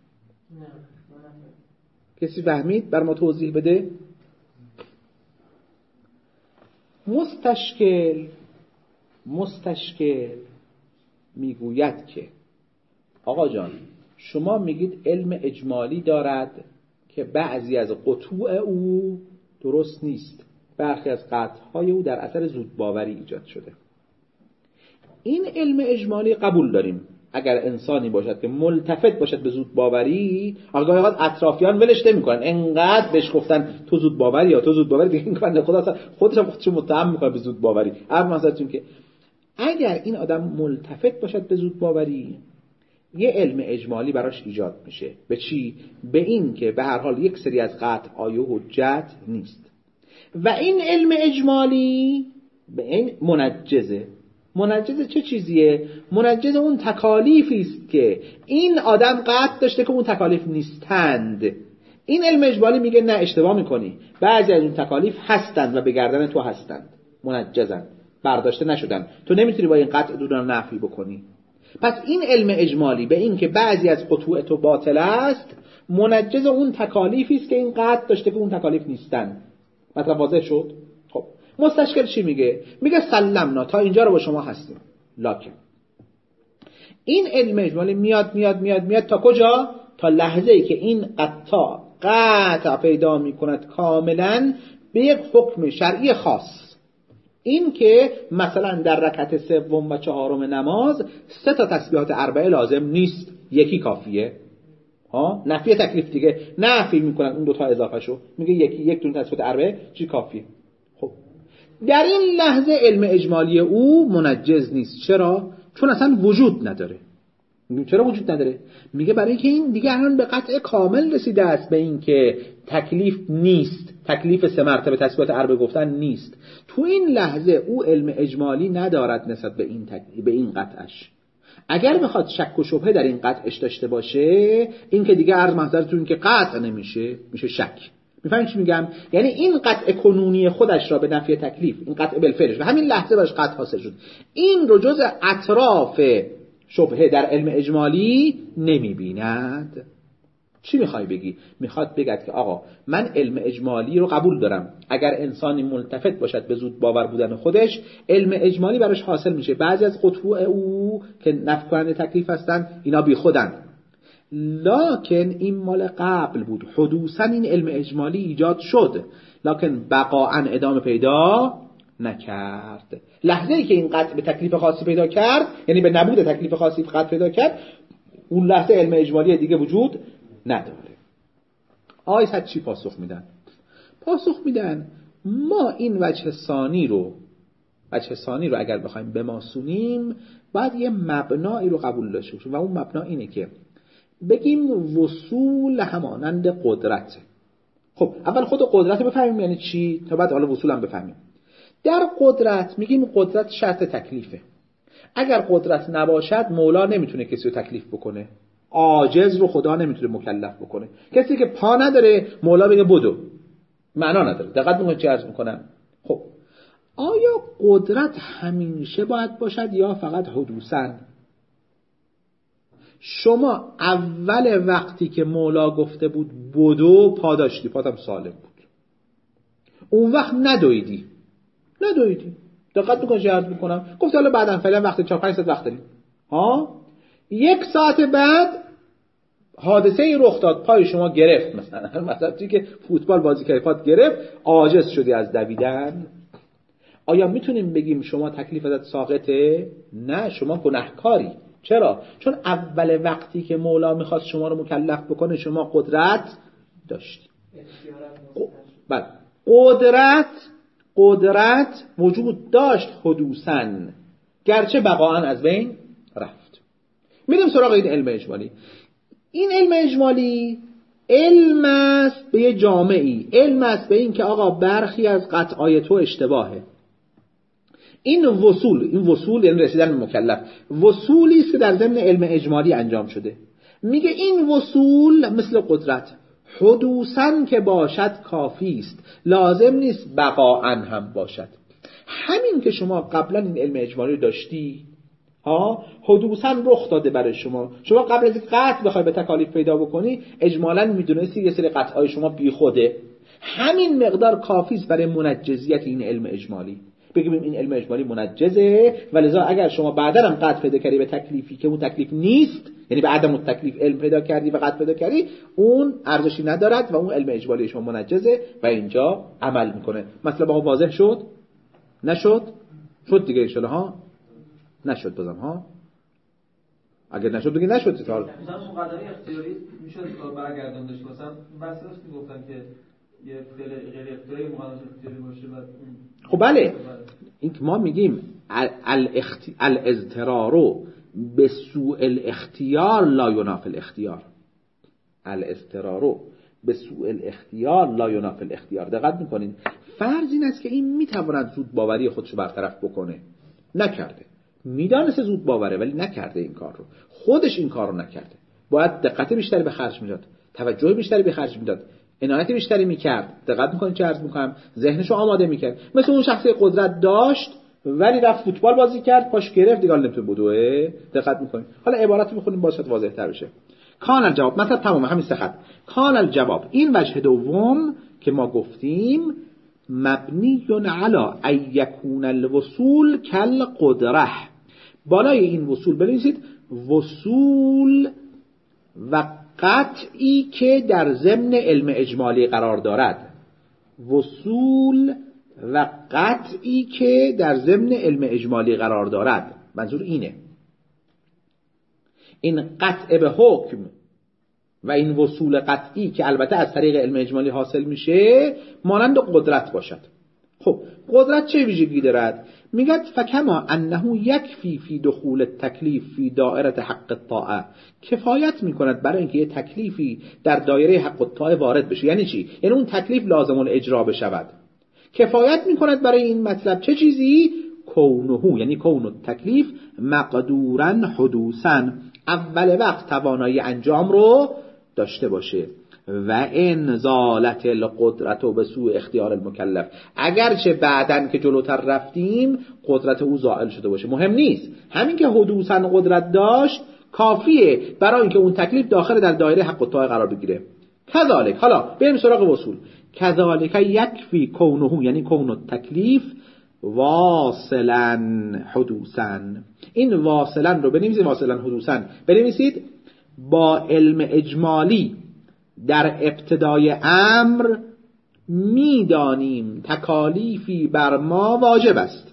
کسی فهمید؟ بر ما توضیح بده. مستشکل میگوید که آقا جان، شما میگید علم اجمالی دارد که بعضی از قطوع او درست نیست، برخی از قطعهای او در اثر زودباوری ایجاد شده. این علم اجمالی قبول داریم اگر انسانی باشد که ملتفت باشد به زودباوری. آگاهی اوقات اطرافیان ولش نمی‌کنن، انقدر بهش گفتن تو زودباوری یا تو زودباوری دیگه این کار خودش متهم می‌کنه به زودباوری. مثلا که اگر این آدم ملتفت باشد به زودباوری، یه علم اجمالی براش ایجاد میشه. به چی؟ به این که به هر حال یک سری از قطع‌های حجت نیست و این علم اجمالی به این منجزه چه چیزیه؟ منجز اون تکالیفی است که این آدم قطع داشته که اون تکالیف نیستند. این علم اجمالی میگه نه، اشتباه میکنی، بعضی از اون تکالیف هستند و به گردن تو هستند، منجزن، برداشته نشدن، تو نمیتونی با این قطع دون نفی بکنی. پس این علم اجمالی به این که بعضی از قطوع تو باطل است منجز اون تکالیفی است که این قطع داشته که اون تکالیف نیستن. مطلب واضح شد؟ خب مستشکل چی میگه؟ میگه سلمنا، تا اینجا رو با شما هستیم، لکن این علم اجمالی میاد تا کجا؟ تا لحظه ای که این قطع پیدا میکند کاملا به یک حکم شرعی خاص. این که مثلا در رکعت سوم و چهارم نماز 3 تسبیحات اربعه لازم نیست، یکی کافیه. نفی تکلیف دیگه نفی میکنن اون 2 اضافه شو، میگه یک دونه تسبیحات اربعه چی کافیه. خب در این لحظه علم اجمالی او منجز نیست. چرا؟ چون اصلا وجود نداره. چرا وجود نداره؟ میگه برای اینکه این دیگه الان به قطع کامل رسیده است به این که تکلیف نیست، تکلیف 3 مرتبه تسبیحات اربعه گفتن نیست. تو این لحظه او علم اجمالی ندارد نسبت به این قطعش. اگر میخواد شک و شبهه در این قطعش داشته باشه، این که دیگه عرض محضرتون که قطع نمیشه، میشه شک. میفهمید چی میگم؟ یعنی این قطع کنونی خودش را به نفی تکلیف، این قطع بالفعلش و همین لحظه باش قطع حاصل شد، این رو جز اطراف شبهه در علم اجمالی نمیبیند. چی میخوای بگی؟ میخواد بگد که آقا من علم اجمالی رو قبول دارم، اگر انسانی ملتفت باشد به زود باور بودن خودش، علم اجمالی براش حاصل میشه. بعضی از قطوع او که نفی کننده تکلیف هستن اینا بی خودن، لکن این مال قبل بود، حدوثاً این علم اجمالی ایجاد شد، لکن بقاءً ادامه پیدا نکرد. لحظه ای که این قطع به تکلیف خاصی پیدا کرد، یعنی به نبود تکلیف خاصی قطع پیدا کرد، اون لحظه علم اجمالی دیگه وجود نداره. آقای صد چی پاسخ میدن؟ پاسخ میدن ما این وجه ثانی رو اگر بخوایم بماسونیم باید یه مبنایی رو قبول داشته باشیم و اون مبنا اینه که بگیم وصول همانند قدرت. خب اول خود قدرت رو بفهمیم یعنی چی تا بعد حالا وصول هم بفهمیم. در قدرت میگیم قدرت شرط تکلیفه. اگر قدرت نباشد مولا نمیتونه کسی رو تکلیف بکنه، عاجز رو خدا نمیتونه مکلف بکنه. کسی که پا نداره مولا بگه بدو، معنا نداره. دقت میکنید چی عرض میکنم؟ خب آیا قدرت همیشه باید باشد یا فقط حدوثاً؟ شما اول وقتی که مولا گفته بود بدو پا داشتی، پاتم سالم بود، اون وقت ندویدی. دقت میکنید چی عرض میکنم؟ گفت حالا بعداً فعلا وقت 4-5 ساعت وقت داریم. 1 ساعت بعد حادثه ای رخ داد، پای شما گرفت، مثلا توی که فوتبال بازی کردی پات گرفت، عاجز شدی از دویدن. آیا میتونیم بگیم شما تکلیف ازت ساقطه؟ نه، شما گناهکاری. چرا؟ چون اول وقتی که مولا میخواست شما رو مکلف بکنه شما قدرت داشتی. قدرت وجود داشت حدوثاً، گرچه بقاءً از بین رفت. میریم سراغ این علم اجمالی. این علم اجمالی علم است به یه جامعی، علم است به این که آقا برخی از قطعای تو اشتباهه. این وصول یعنی رسیدن به مکلف، وصولی است که در ضمن علم اجمالی انجام شده. میگه این وصول مثل قدرت حدوثاً که باشد کافی است، لازم نیست بقاءً هم باشد. همین که شما قبلا این علم اجمالی داشتی، حدوثاً رخ داده برای شما قبل از اینکه قطع بخوای به تکالیف پیدا بکنی اجمالاً میدونستی یه سری قطعای شما بی خوده. همین مقدار کافی است برای منجزیت این علم اجمالی. بگیم این علم اجمالی منجزه، ولذا اگر شما بعدا هم قطع پیدا کردی به تکلیفی که اون تکلیف نیست، یعنی به عدم تکلیف علم پیدا کردی و قطع پیدا کردی، اون ارزشی ندارد و اون علم اجمالی شما منجزه و اینجا عمل میکنه. مثلا با واضح شد؟ نشد؟ شد دیگه ان شاء الله نشد بازم اگر نشد دیگه نشد. تا حالا مثلا مقدمه اختیاری میشد برگردان داشت، مثلا بحثش میگفتن که یه غیر اختیاری مقدمه اختیاری باشه و خب بله، این که ما میگیم الاضطرار به سوء الاختیار لا ینافی الاختیار. الاضطرار به سوء الاختیار لا ینافی الاختیار. دقت میکنین فرض این است که این میتواند زود باوری خودشو برطرف بکنه، نکرده. میدانسته زود باوره ولی نکرده این کار رو، خودش این کار رو نکرده. باید دقت بیشتری به خرج میداد، توجه بیشتری به خرج میداد، عنایت بیشتری میکرد. دقت میکنین چه عرض میکنم؟ ذهنشو آماده میکرد. مثل اون شخصی قدرت داشت ولی رفت فوتبال بازی کرد، پاش گرفت، دیگه نمیتونه بدوه. دقت میکنید. حالا عبارت رو بخونیم باشه واضح تر بشه. کان الجواب مثلا تمام همین سه خط. کان الجواب، این وجه دوم که ما گفتیم مبنی علی ان یکون الوصول کل قدره، بالای این وصول بنویسید وصول و قطعی که در ضمن علم اجمالی قرار دارد. وصول و قطعی که در ضمن علم اجمالی قرار دارد. منظور اینه این قطع به حکم و این وصول قطعی که البته از طریق علم اجمالی حاصل میشه مانند قدرت باشد. خب قدرت چه ویژگی دارد؟ میگه فکما انه یکفی فی دخول التکلیف فی دائره حق الطاعه، کفایت میکند برای اینکه یه تکلیفی در دایره حق الطاعه وارد بشه. یعنی چی؟ یعنی اون تکلیف لازم الاجرا بشود. کفایت میکند برای این مطلب چه چیزی؟ کونه، یعنی کون التکلیف مقدورا حدوثا، اول وقت توانایی انجام رو داشته باشه. و ان زالت القدرت به سوء اختیار المکلف، اگرچه بعدن که جلوتر رفتیم قدرت او زائل شده باشه، مهم نیست. همین که حدوثا قدرت داشت کافیه برای اینکه اون تکلیف داخل در دایره حق الطاعه قرار بگیره. کذالک، حالا بریم سراغ وصول. کذالک یکفی کونه، یعنی کون التکلیف واصلا حدوثا. این واصلا رو بنویسید، واصلا حدوثا بنویسید. با علم اجمالی در ابتدای امر میدانیم تکالیفی بر ما واجب است.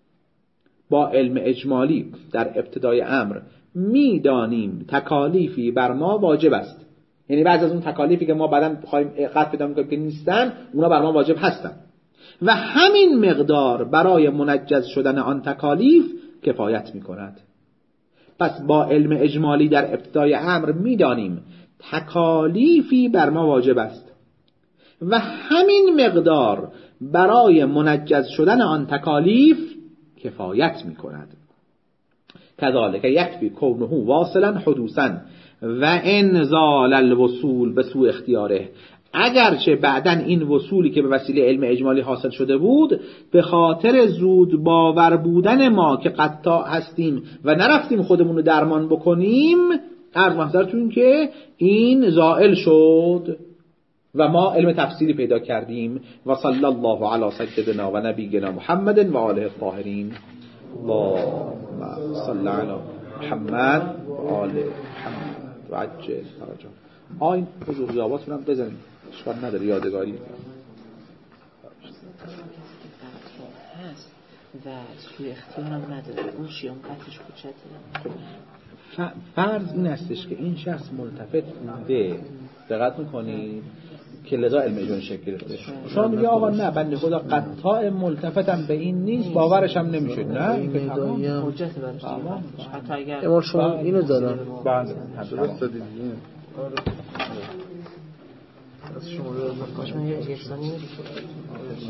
با علم اجمالی در ابتدای امر میدانیم تکالیفی بر ما واجب است. یعنی بعضی از اون تکالیفی که ما بعداً بخوایم قطع پیدا می‌کنیم که نیستن، اونا بر ما واجب هستن و همین مقدار برای منجز شدن آن تکالیف کفایت می‌کند. پس با علم اجمالی در ابتدای امر میدانیم تکالیفی بر ما واجب است و همین مقدار برای منجز شدن آن تکالیف کفایت می‌کند. کذالک یکفی کونه واصلا حدوثا و ان زال الوصول به سوء اختیاره، اگرچه بعدن این وصولی که به وسیله علم اجمالی حاصل شده بود به خاطر زود باور بودن ما که قطاع هستیم و نرفتیم خودمون رو درمان بکنیم، عرض محضرتون که این زائل شد و ما علم تفسیری پیدا کردیم. و صلی الله علی سیدنا و نبینا محمد و آله الطاهرین. اللهم صل علی محمد و آل محمد و عجل فرجهم. این حضور غیاباتون هم بزنید، اشکال نداره، یادگاری هست و سوی اختیارم نداره. اون شیام قطعش کوچته. فرض این استش که این شخص ملتفت بوده، دقت میکنی که لذا علم اجمالی شکل گرفته. شما میگه آقا نه بنده خدا قطاع ملتفتم به این نیست، باورش هم نمیشه. نه این که تمام حجت برش حتی اگر امام شما اینو دادن بله درست دادید. از شما یه ثانیه